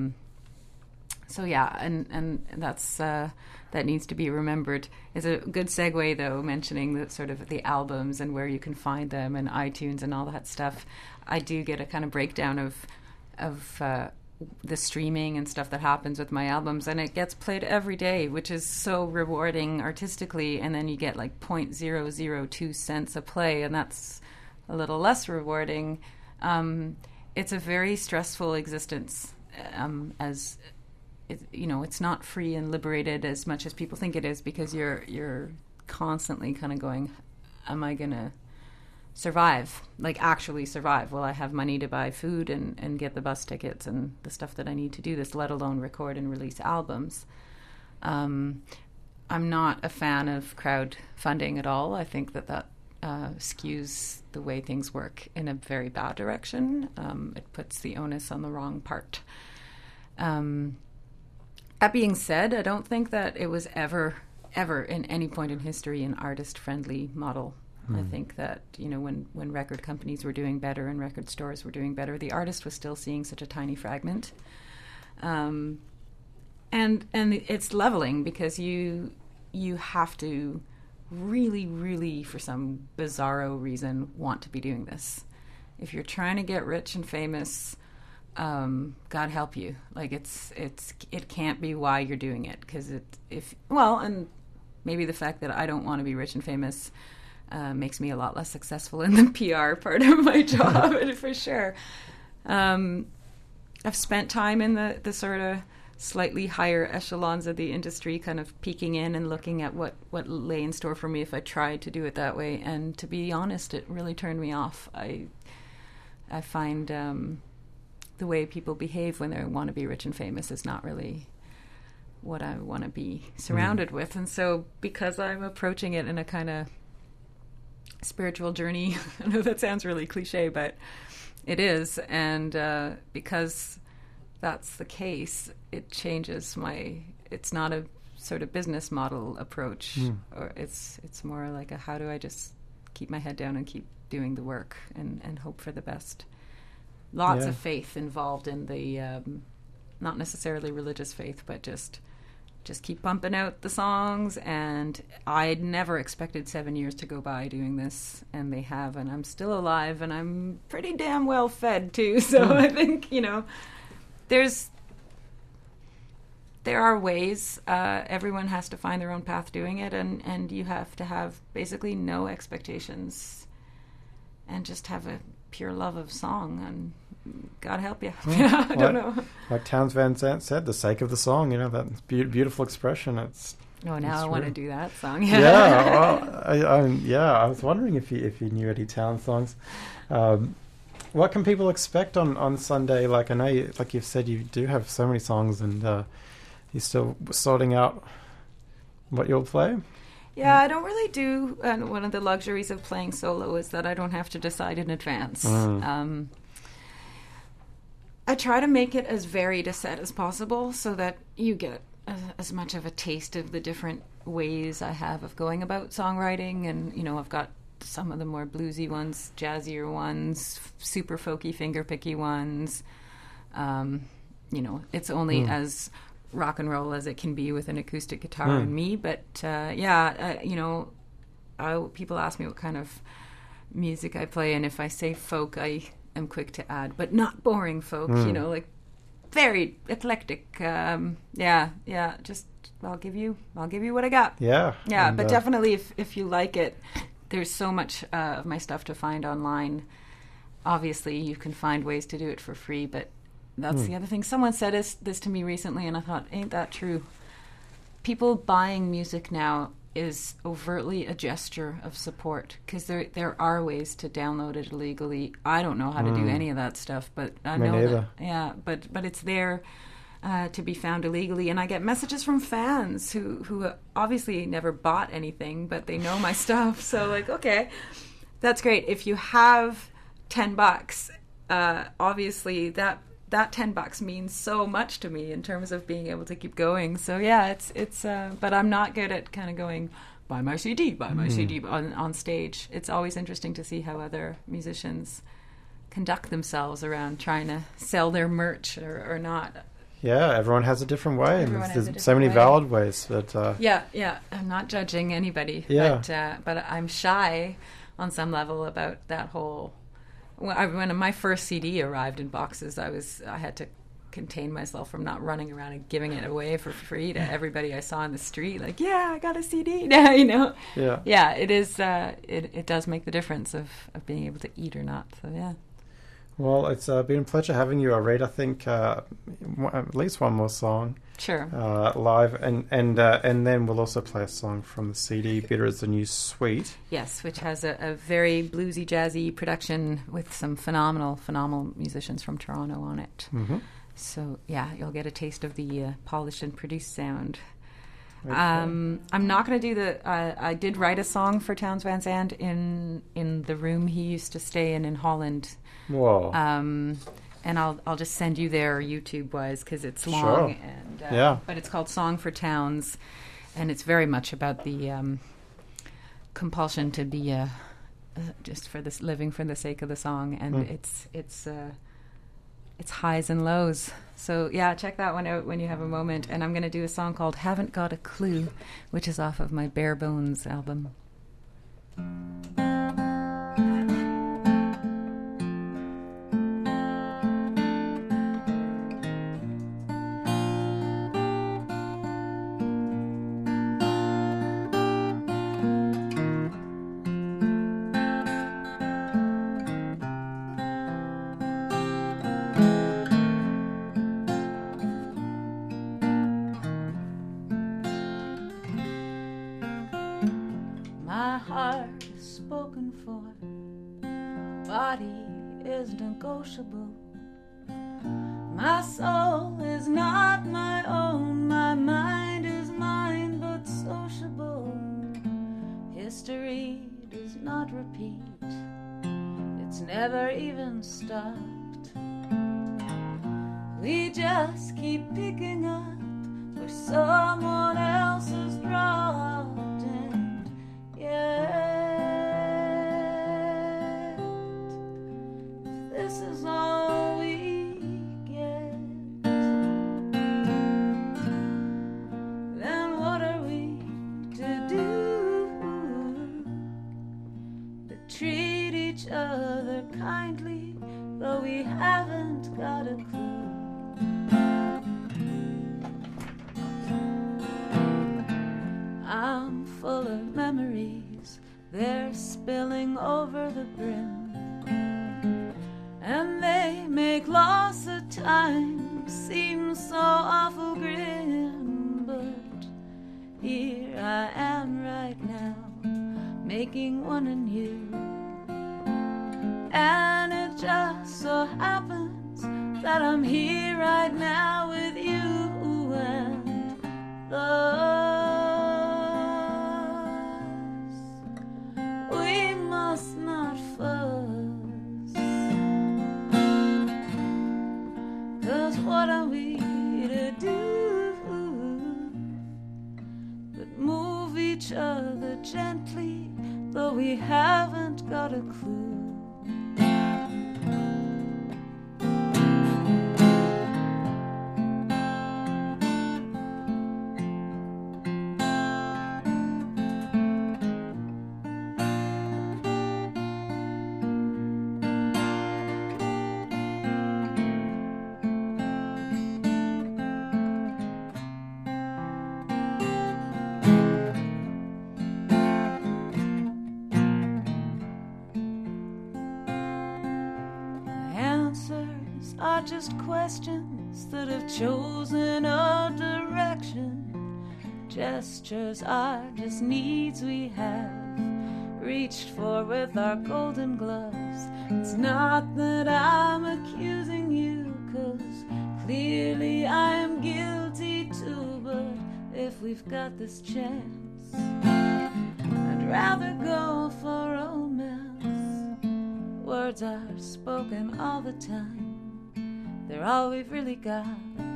So yeah, and that's that needs to be remembered. It's a good segue, though, mentioning the sort of the albums and where you can find them and iTunes and all that stuff. I do get a kind of breakdown of the streaming and stuff that happens with my albums, and it gets played every day, which is so rewarding artistically. And then you get like 0.002 cents a play, and that's a little less rewarding. It's a very stressful existence, as it's not free and liberated as much as people think it is, because you're constantly kind of going, am I gonna survive, like actually survive? Will I have money to buy food and get the bus tickets and the stuff that I need to do this, let alone record and release albums? I'm not a fan of crowdfunding at all. I think that skews the way things work in a very bad direction. It puts the onus on the wrong part. That being said, I don't think that it was ever in any point in history an artist-friendly model. I think that, when record companies were doing better and record stores were doing better, the artist was still seeing such a tiny fragment. And it's leveling, because you have to really, really, for some bizarro reason, want to be doing this. If you're trying to get rich and famous, God help you. Like, it can't be why you're doing it, because and maybe the fact that I don't want to be rich and famous makes me a lot less successful in the PR part of my job, for sure. I've spent time in the sort of slightly higher echelons of the industry kind of peeking in and looking at what lay in store for me if I tried to do it that way. And to be honest, it really turned me off. I find the way people behave when they want to be rich and famous is not really what I want to be surrounded with. And so because I'm approaching it in a kind of spiritual journey, I know that sounds really cliche, but it is. And because that's the case, it changes it's not a sort of business model approach, or it's more like a how do I just keep my head down and keep doing the work and hope for the best. Lots of faith involved in the not necessarily religious faith, but just keep pumping out the songs. And I'd never expected 7 years to go by doing this, and they have, and I'm still alive, and I'm pretty damn well fed too. So I think, there are ways. Everyone has to find their own path doing it, and you have to have basically no expectations and just have a pure love of song, and God help you. I don't know. Like Townes Van Zandt said, the sake of the song, that beautiful expression. Now I want to do that song. I was wondering if you knew any Townes songs. What can people expect on Sunday? Like I know, like you've said, you do have so many songs, and you're still sorting out what you'll play. Yeah, I don't really do. One of the luxuries of playing solo is that I don't have to decide in advance. I try to make it as varied a set as possible so that you get as much of a taste of the different ways I have of going about songwriting. And, I've got some of the more bluesy ones, jazzier ones, super folky, finger-picky ones. It's only as rock and roll as it can be with an acoustic guitar and me. But, people ask me what kind of music I play, and if I say folk, I am quick to add, but not boring folk, like very eclectic. Just I'll give you what I got. But definitely if you like it, there's so much of my stuff to find online. Obviously you can find ways to do it for free, but that's the other thing. Someone said this to me recently, and I thought, ain't that true? People buying music now is overtly a gesture of support, because there are ways to download it illegally. I don't know how to do any of that stuff, but I know that, but it's there to be found illegally. And I get messages from fans who obviously never bought anything, but they know my stuff. So like, okay, that's great. If you have $10, obviously that $10 means so much to me in terms of being able to keep going. So yeah, it's but I'm not good at kind of going, buy my CD on stage. It's always interesting to see how other musicians conduct themselves around trying to sell their merch or not. Yeah, everyone has a different way, and there's so many valid ways. But I'm not judging anybody. But I'm shy on some level about that whole. When my first CD arrived in boxes, I had to contain myself from not running around and giving it away for free to everybody I saw in the street. Like, I got a CD now, Yeah, it is. It does make the difference of being able to eat or not. So yeah. Well, it's been a pleasure having you. I'll read, I think, at least one more song. Sure. Live, and then we'll also play a song from the CD, Bitter as the New Sweet. Yes, which has a very bluesy, jazzy production with some phenomenal musicians from Toronto on it. Mm-hmm. So, yeah, you'll get a taste of the polished and produced sound. Okay. I'm not going to do I did write a song for Townes Van Zandt in the room he used to stay in Holland. Whoa. And I'll just send you there YouTube-wise, because it's long. Sure. And but it's called Song for Townes, and it's very much about the compulsion to be just for this living for the sake of the song, and it's highs and lows. So yeah, check that one out when you have a moment. And I'm going to do a song called Haven't Got a Clue, which is off of my Bare Bones album. My heart is spoken for, body is negotiable. My soul is not my own, my mind is mine but sociable. History does not repeat, it's never even stopped. We just keep picking up where someone else has dropped, and yet, if this is all we get, then what are we to do but treat each other kindly, though we haven't got a clue. I'm full of memories, they're spilling over the brim, and they make loss of time seem so awful grim. But here I am right now, making one anew, and it just so happens that I'm here right now with you, and we must not fuss, 'cause what are we to do but move each other gently, though we haven't got a clue. Are just questions that have chosen a direction. Gestures are just needs we have reached for with our golden gloves. It's not that I'm accusing you, 'cause clearly I am guilty too. But if we've got this chance, I'd rather go for romance. Words are spoken all the time, they're all we've really got.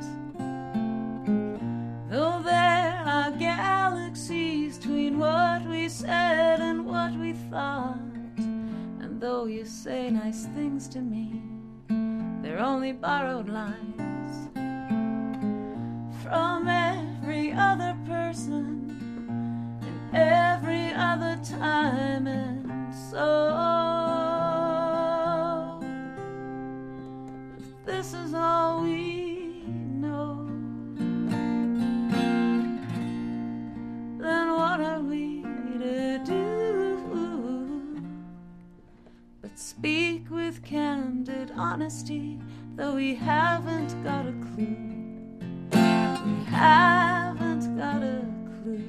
Though there are galaxies between what we said and what we thought, and though you say nice things to me, they're only borrowed lines from every other person in every other time. And so this is all we know, then what are we to do but speak with candid honesty, though we haven't got a clue. We haven't got a clue.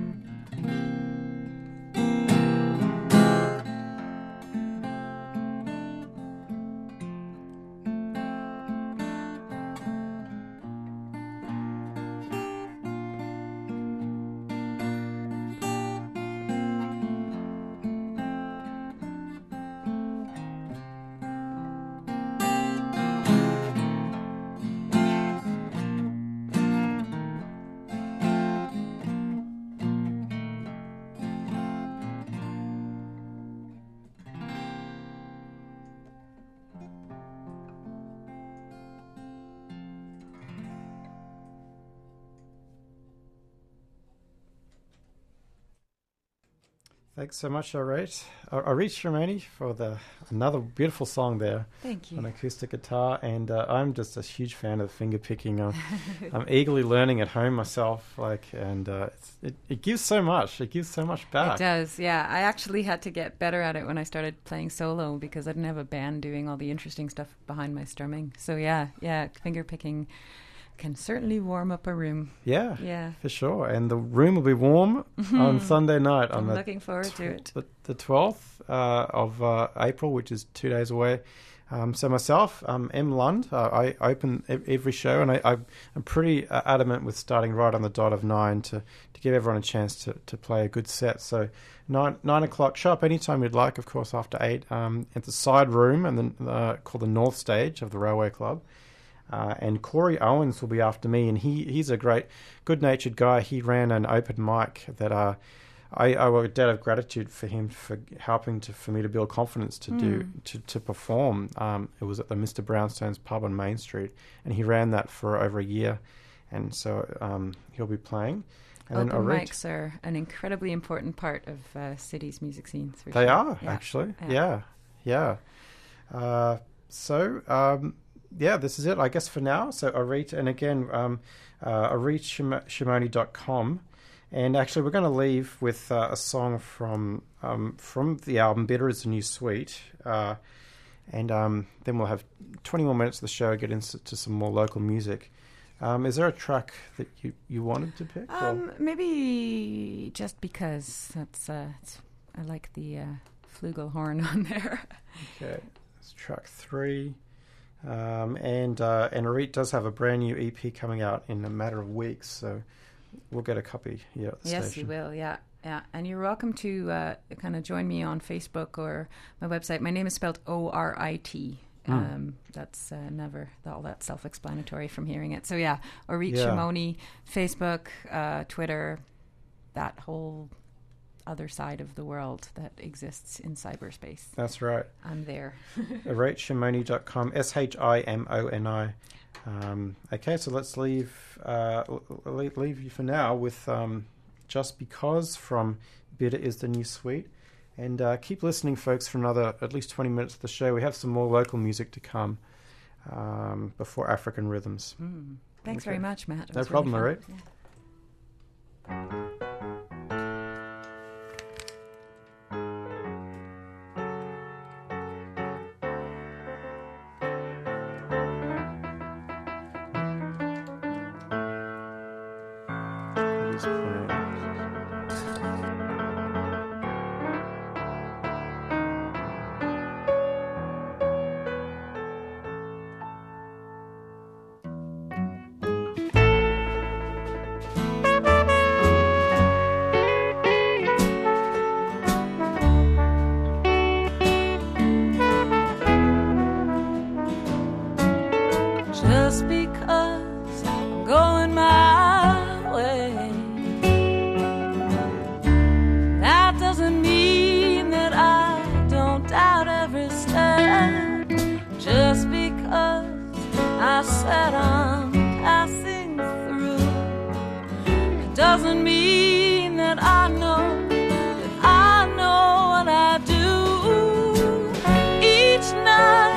Thanks so much, Arit Shramani, for another beautiful song there. Thank you. On acoustic guitar, and I'm just a huge fan of finger picking. I'm eagerly learning at home myself, and it gives so much. It gives so much back. It does, yeah. I actually had to get better at it when I started playing solo because I didn't have a band doing all the interesting stuff behind my strumming. So yeah, finger picking can certainly warm up a room. Yeah, for sure. And the room will be warm on Sunday night. I'm looking forward to it. The 12th of April, which is 2 days away. So myself, M. Lund, I open every show, and I'm pretty adamant with starting right on the dot of 9 to give everyone a chance to play a good set. So 9 o'clock, show up anytime you'd like, of course, after 8. It's a side room and then called the North Stage of the Railway Club. And Corey Owens will be after me, and he's a great, good-natured guy. He ran an open mic that I owe a debt of gratitude for him for helping for me to build confidence to perform. It was at the Mr. Brownstone's pub on Main Street, and he ran that for over a year, and so he'll be playing. And open mics are an incredibly important part of cities' music scenes. For they sure. are, actually. Yeah. Yeah, this is it, I guess, for now. So Arit, and again, aritshimoni.com. And actually, we're going to leave with a song from the album Bitter is the New Sweet. And then we'll have 20 more minutes of the show, get into some more local music. Is there a track that you wanted to pick? Maybe Just Because. That's I like the flugelhorn on there. Okay, it's track 3. And Arit does have a brand new EP coming out in a matter of weeks, so we'll get a copy here at the station. Yes, you will, yeah. And you're welcome to kind of join me on Facebook or my website. My name is spelled O-R-I-T. That's never all that self-explanatory from hearing it. So yeah, Arit Shimoni, Facebook, Twitter, that whole other side of the world that exists in cyberspace. That's right. I'm there. aritshimoni.com, SHIMONI. Okay, so let's leave you for now with Just Because from Bitter is the New Sweet. And keep listening, folks, for another at least 20 minutes of the show. We have some more local music to come before African Rhythms. Thanks very much, Matt. No problem, really Arit. Yeah. Just because I'm going my way, that doesn't mean that I don't doubt every step. Just because I said I'm passing through, it doesn't mean that I know what I do. Each night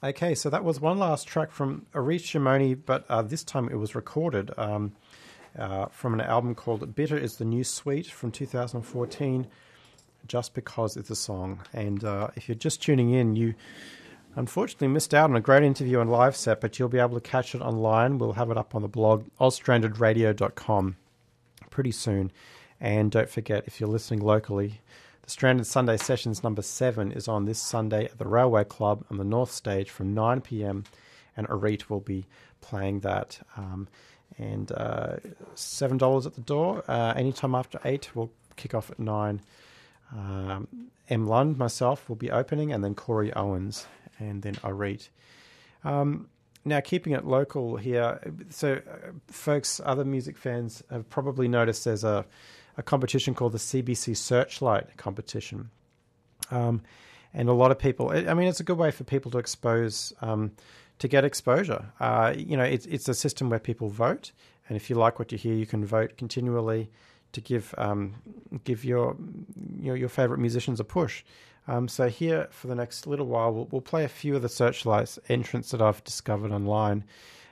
Okay, so that was one last track from Arit Shimoni, but this time it was recorded from an album called Bitter is the New Sweet from 2014, Just Because It's a Song. And if you're just tuning in, you unfortunately missed out on a great interview and live set, but you'll be able to catch it online. We'll have it up on the blog, ozstrandedradio.com, pretty soon. And don't forget, if you're listening locally, the Stranded Sunday Sessions number 7 is on this Sunday at the Railway Club on the North Stage from 9 p.m, and Arit will be playing that. And $7 at the door. Anytime after 8, we'll kick off at 9. M. Lund, myself, will be opening, and then Corey Owens, and then Arit. Now, keeping it local here, so folks, other music fans have probably noticed there's a competition called the CBC Searchlight competition. And a lot of people, I mean, it's a good way for people to to get exposure. It's a system where people vote, and if you like what you hear, you can vote continually to give your favorite musicians a push. So here for the next little while, we'll play a few of the Searchlights entrants that I've discovered online.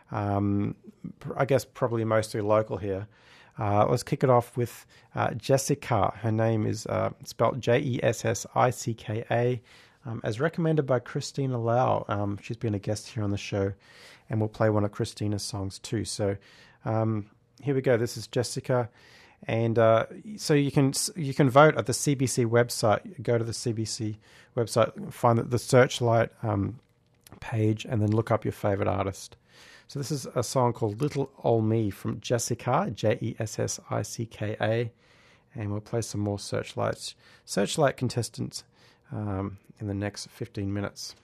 I guess probably mostly local here. Let's kick it off with Jessica. Her name is spelled Jessicka, as recommended by Christina Lau. She's been a guest here on the show, and we'll play one of Christina's songs too. So here we go. This is Jessica, and so you can vote at the CBC website. Go to the CBC website, find the Searchlight page, and then look up your favorite artist. So this is a song called Little Ol' Me from Jessica, Jessicka, and we'll play some more Searchlight contestants in the next 15 minutes.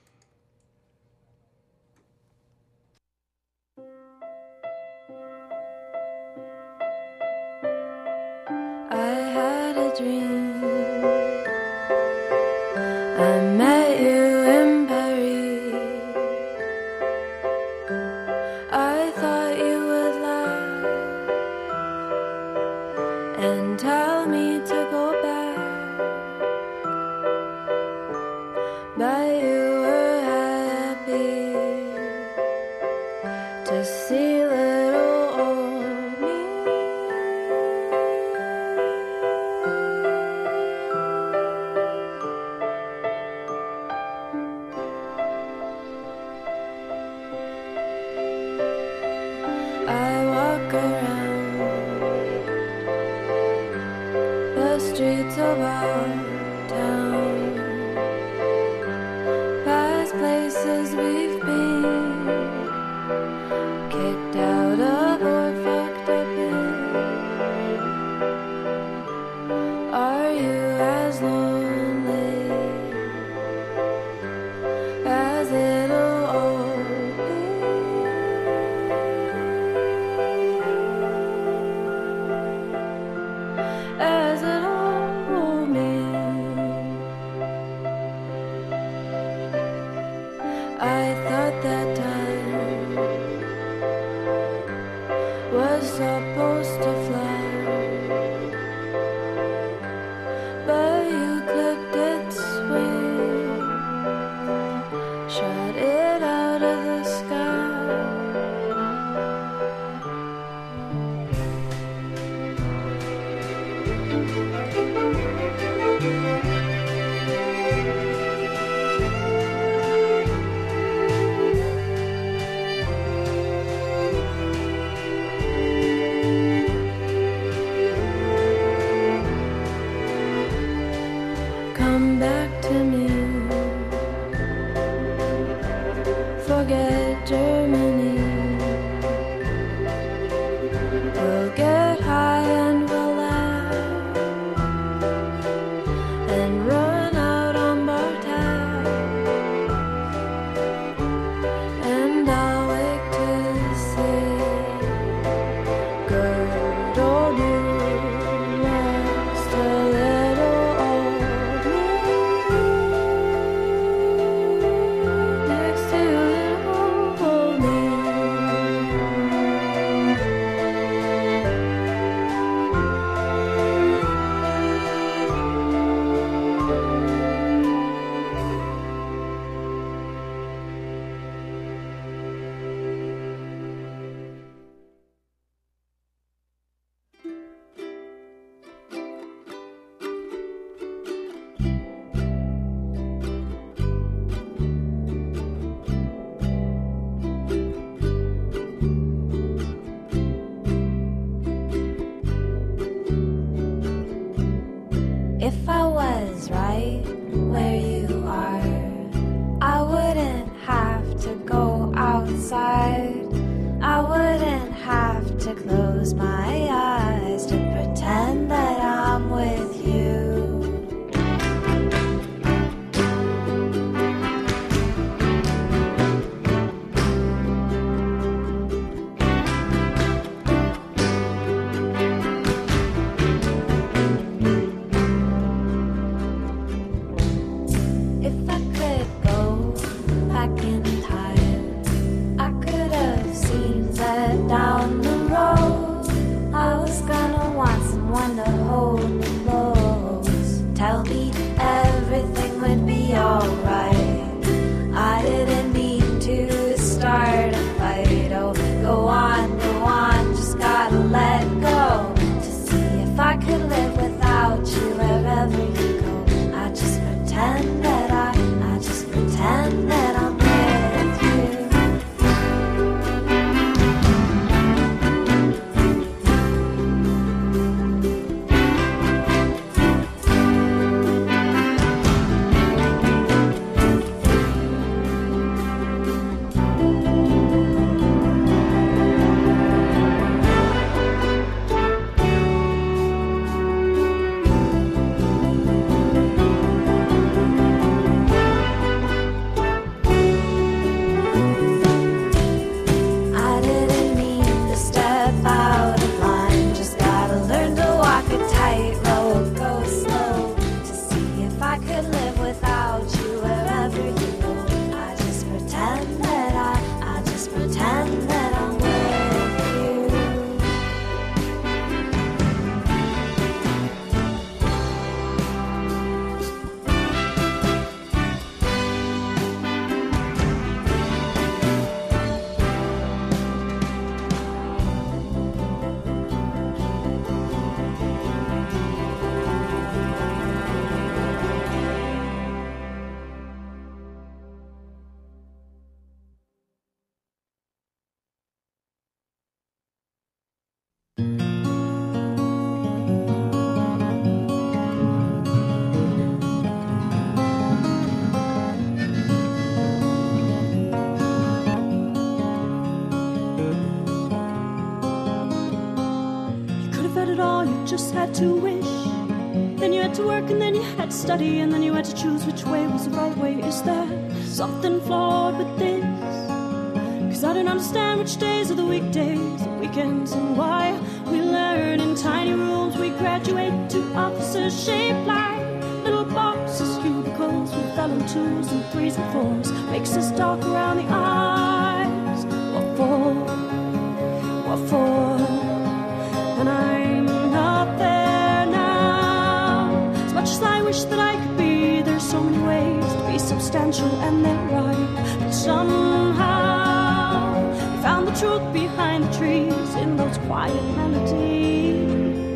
I had a dream. I met you in Paris. I thought you would laugh and tell me to go back, but you were happy to see little old me. I walk around the streets of our town, past places we've been, kicked out of or fucked up in. Are you as lonely as little old as it all me? I thought that time was supposed to fly, but you clipped its wings, shot it out of the sky. to close my eyes to pretend that I'm with you. Down the road, I was gonna want someone to hold me close, tell me everything would be alright. I didn't mean to start a fight. Oh, go on, just gotta let go to see if I could live without you wherever you go. I just pretend that I just pretend that I'm with you. Just had to wish. Then you had to work and then you had to study and then you had to choose which way was the right way. Is there something flawed with this? Cause I don't understand which days are the weekdays, the weekends, and why we learn in tiny rooms. We graduate to officers shaped like little boxes, cubicles with vellum 2s and 3s and 4s. Makes us dark around the eyes. What for? What for? And I'm not there now. As much as I wish that I could be, there's so many ways to be substantial and they're right. But somehow we found the truth behind the trees in those quiet melodies.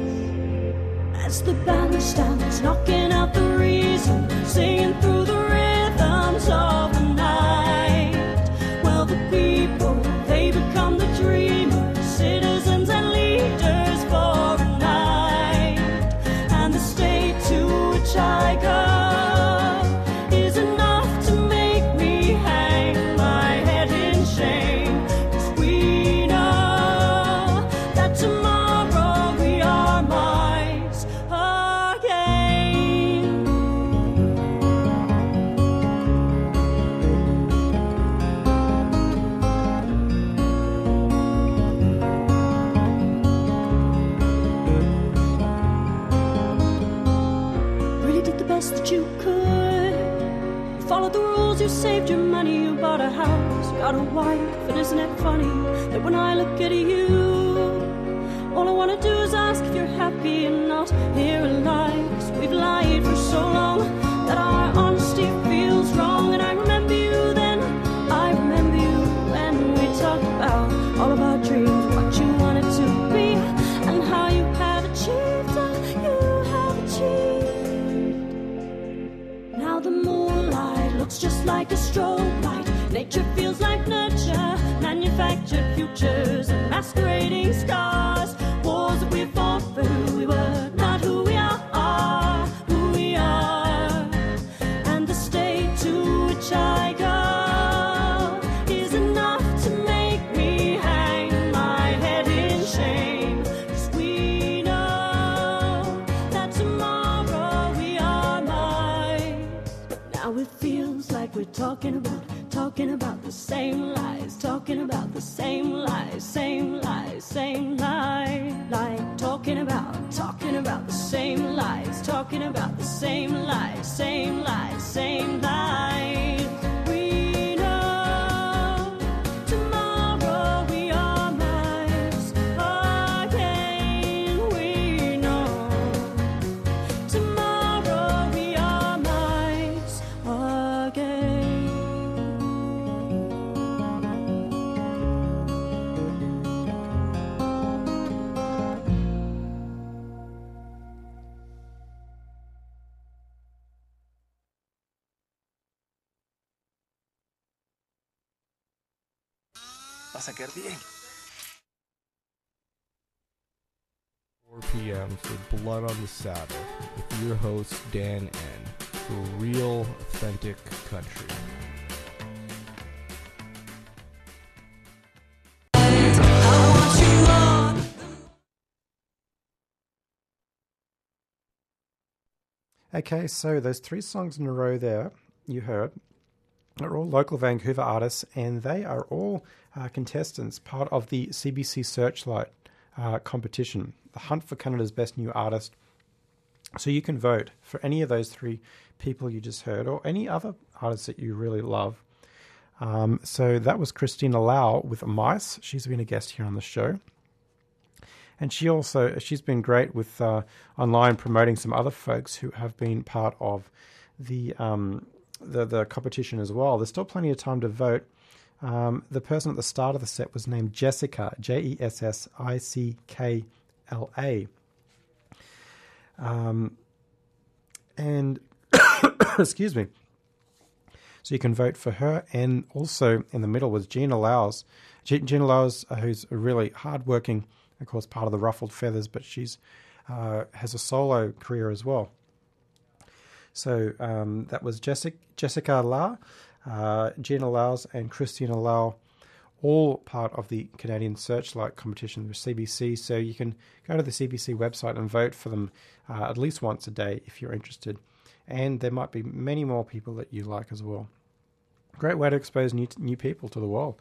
As the band stands knocking out the reason, singing through the rhythms of the night. Well, the people, they become the dreamers, citizens and leaders for a night. And the state to which I go is enough to make me hang my head in shame. 'Cause we know that tomorrow we are mice again. Really did the best that you could. You followed the rules, you saved your money, you bought a house, got a wife, and isn't it funny that when I look at you, all I want to do is ask if you're happy and not here alive. 'Cause we've lied for so long that our honesty feels wrong. And I remember you then, I remember you when we talked about all of our dreams, what you wanted to be, and how you have achieved all you have achieved. Now the moonlight looks just like a strobe light. Nature feels like nurture, manufactured futures and masquerading scars. Wars that we fought through, we were not who we are, who we are. And the state to which I go is enough to make me hang my head in shame. talking about the same lies, talking about the same lies, same lies, same lie, like talking about the same lies, talking about the same lies, same lies, same lies. We know tomorrow we are mice again. We know tomorrow we are mice again. Vas a quedar bien. 4 p.m. for Blood on the Saddle with your host Dan N. for real, authentic country. Okay, so those 3 songs in a row there you heard are all local Vancouver artists, and they are all contestants, part of the CBC Searchlight competition, the Hunt for Canada's Best New Artist. So you can vote for any of those 3 people you just heard, or any other artists that you really love. So that was Christina Lau with Mice. She's been a guest here on the show. And she's been great with online promoting some other folks who have been part of the competition as well. There's still plenty of time to vote. The person at the start of the set was named Jessica, Jessickla. And excuse me. So you can vote for her. And also in the middle was Gina Laus. Gina Laus, who's a really hardworking, of course, part of the Ruffled Feathers, but she's has a solo career as well. So that was Jessica La, Gina Laus, and Christina Lau, all part of the Canadian Searchlight competition with CBC. So you can go to the CBC website and vote for them at least once a day if you're interested. And there might be many more people that you like as well. Great way to expose new people to the world.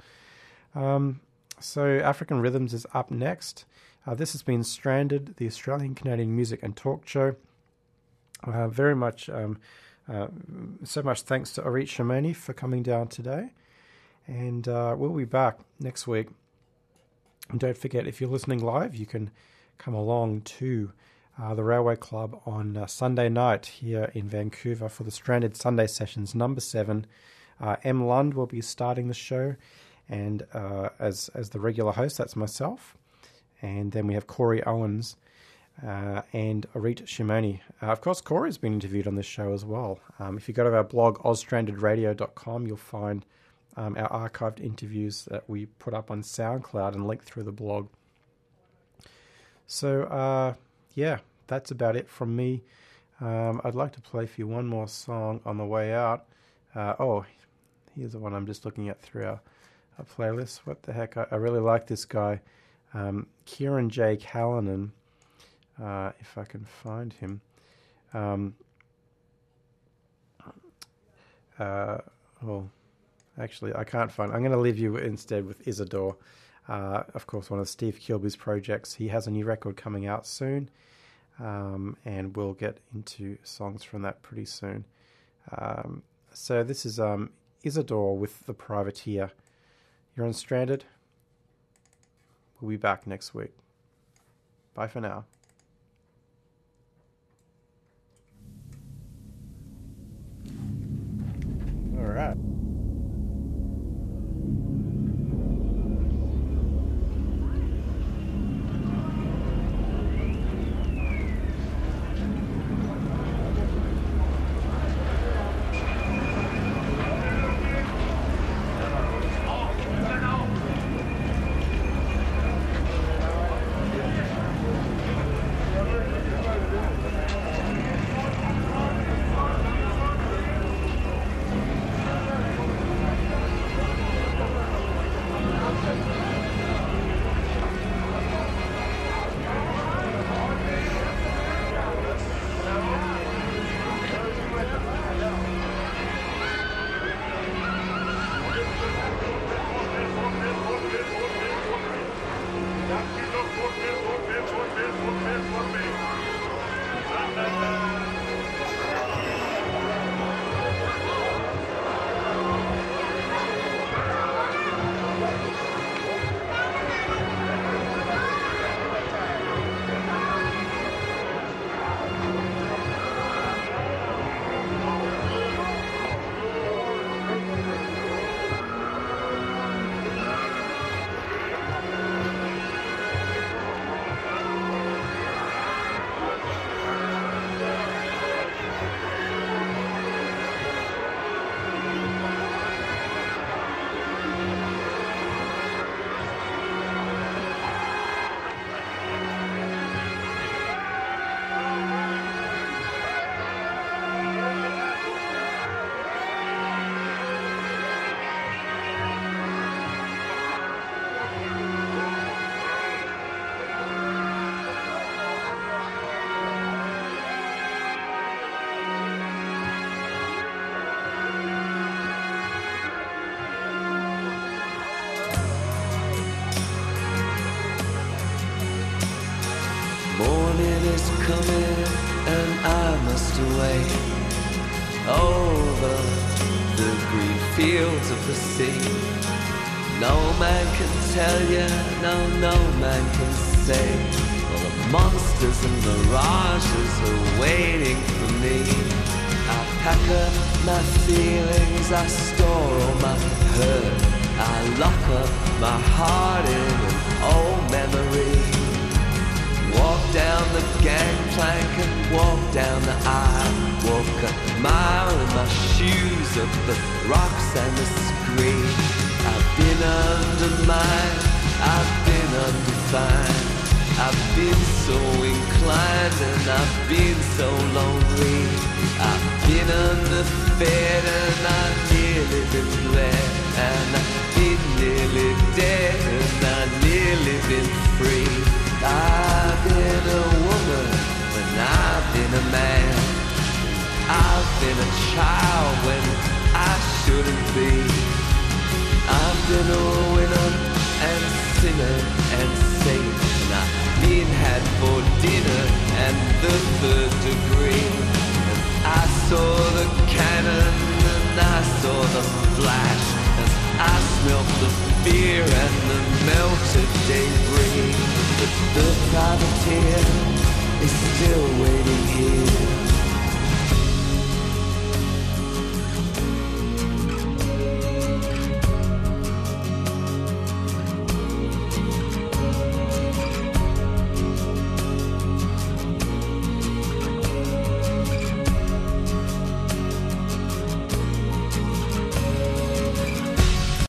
So African Rhythms is up next. This has been Stranded, the Australian Canadian Music and Talk Show. Very much, so much thanks to Orit Shimoni for coming down today. And we'll be back next week. And don't forget, if you're listening live, you can come along to the Railway Club on Sunday night here in Vancouver for the Stranded Sunday Sessions, number 7. M. Lund will be starting the show, and as the regular host, that's myself. And then we have Corey Owens and Orit Shimoni. Of course, Corey's been interviewed on this show as well. If you go to our blog, ozstrandedradio.com, you'll find our archived interviews that we put up on SoundCloud and link through the blog. So, yeah, that's about it from me. I'd like to play for you one more song on the way out. Here's the one I'm just looking at through our playlist. What the heck? I really like this guy, Kieran J. Callanan, if I can find him. Actually, I can't find. I'm going to leave you instead with Isidore. Of course, one of Steve Kilby's projects. He has a new record coming out soon, and we'll get into songs from that pretty soon. So this is Isidore with The Privateer. You're on Stranded. We'll be back next week. Bye for now. All right. morning is coming and I must away over the green fields of the sea. No man can tell you, no man can say. All the monsters and mirages are waiting for me. I pack up my feelings, I store all my hurt. I lock up my heart in an old memory. Walk down the gangplank and walk down the aisle. Walk a mile in my shoes up the rocks and the screen. I've been undermined, I've been undefined. I've been so inclined and I've been so lonely. I've been underfed and I've nearly been bled. And I've been nearly dead and I've nearly been free. I've been a woman and I've been a man. I've been a child when I shouldn't be. I've been a winner and sinner and saint. And I've been had for dinner and the third degree. And I saw the cannon and I saw the flash. And I smelt the fear and the melted debris. But the privateer is still waiting here.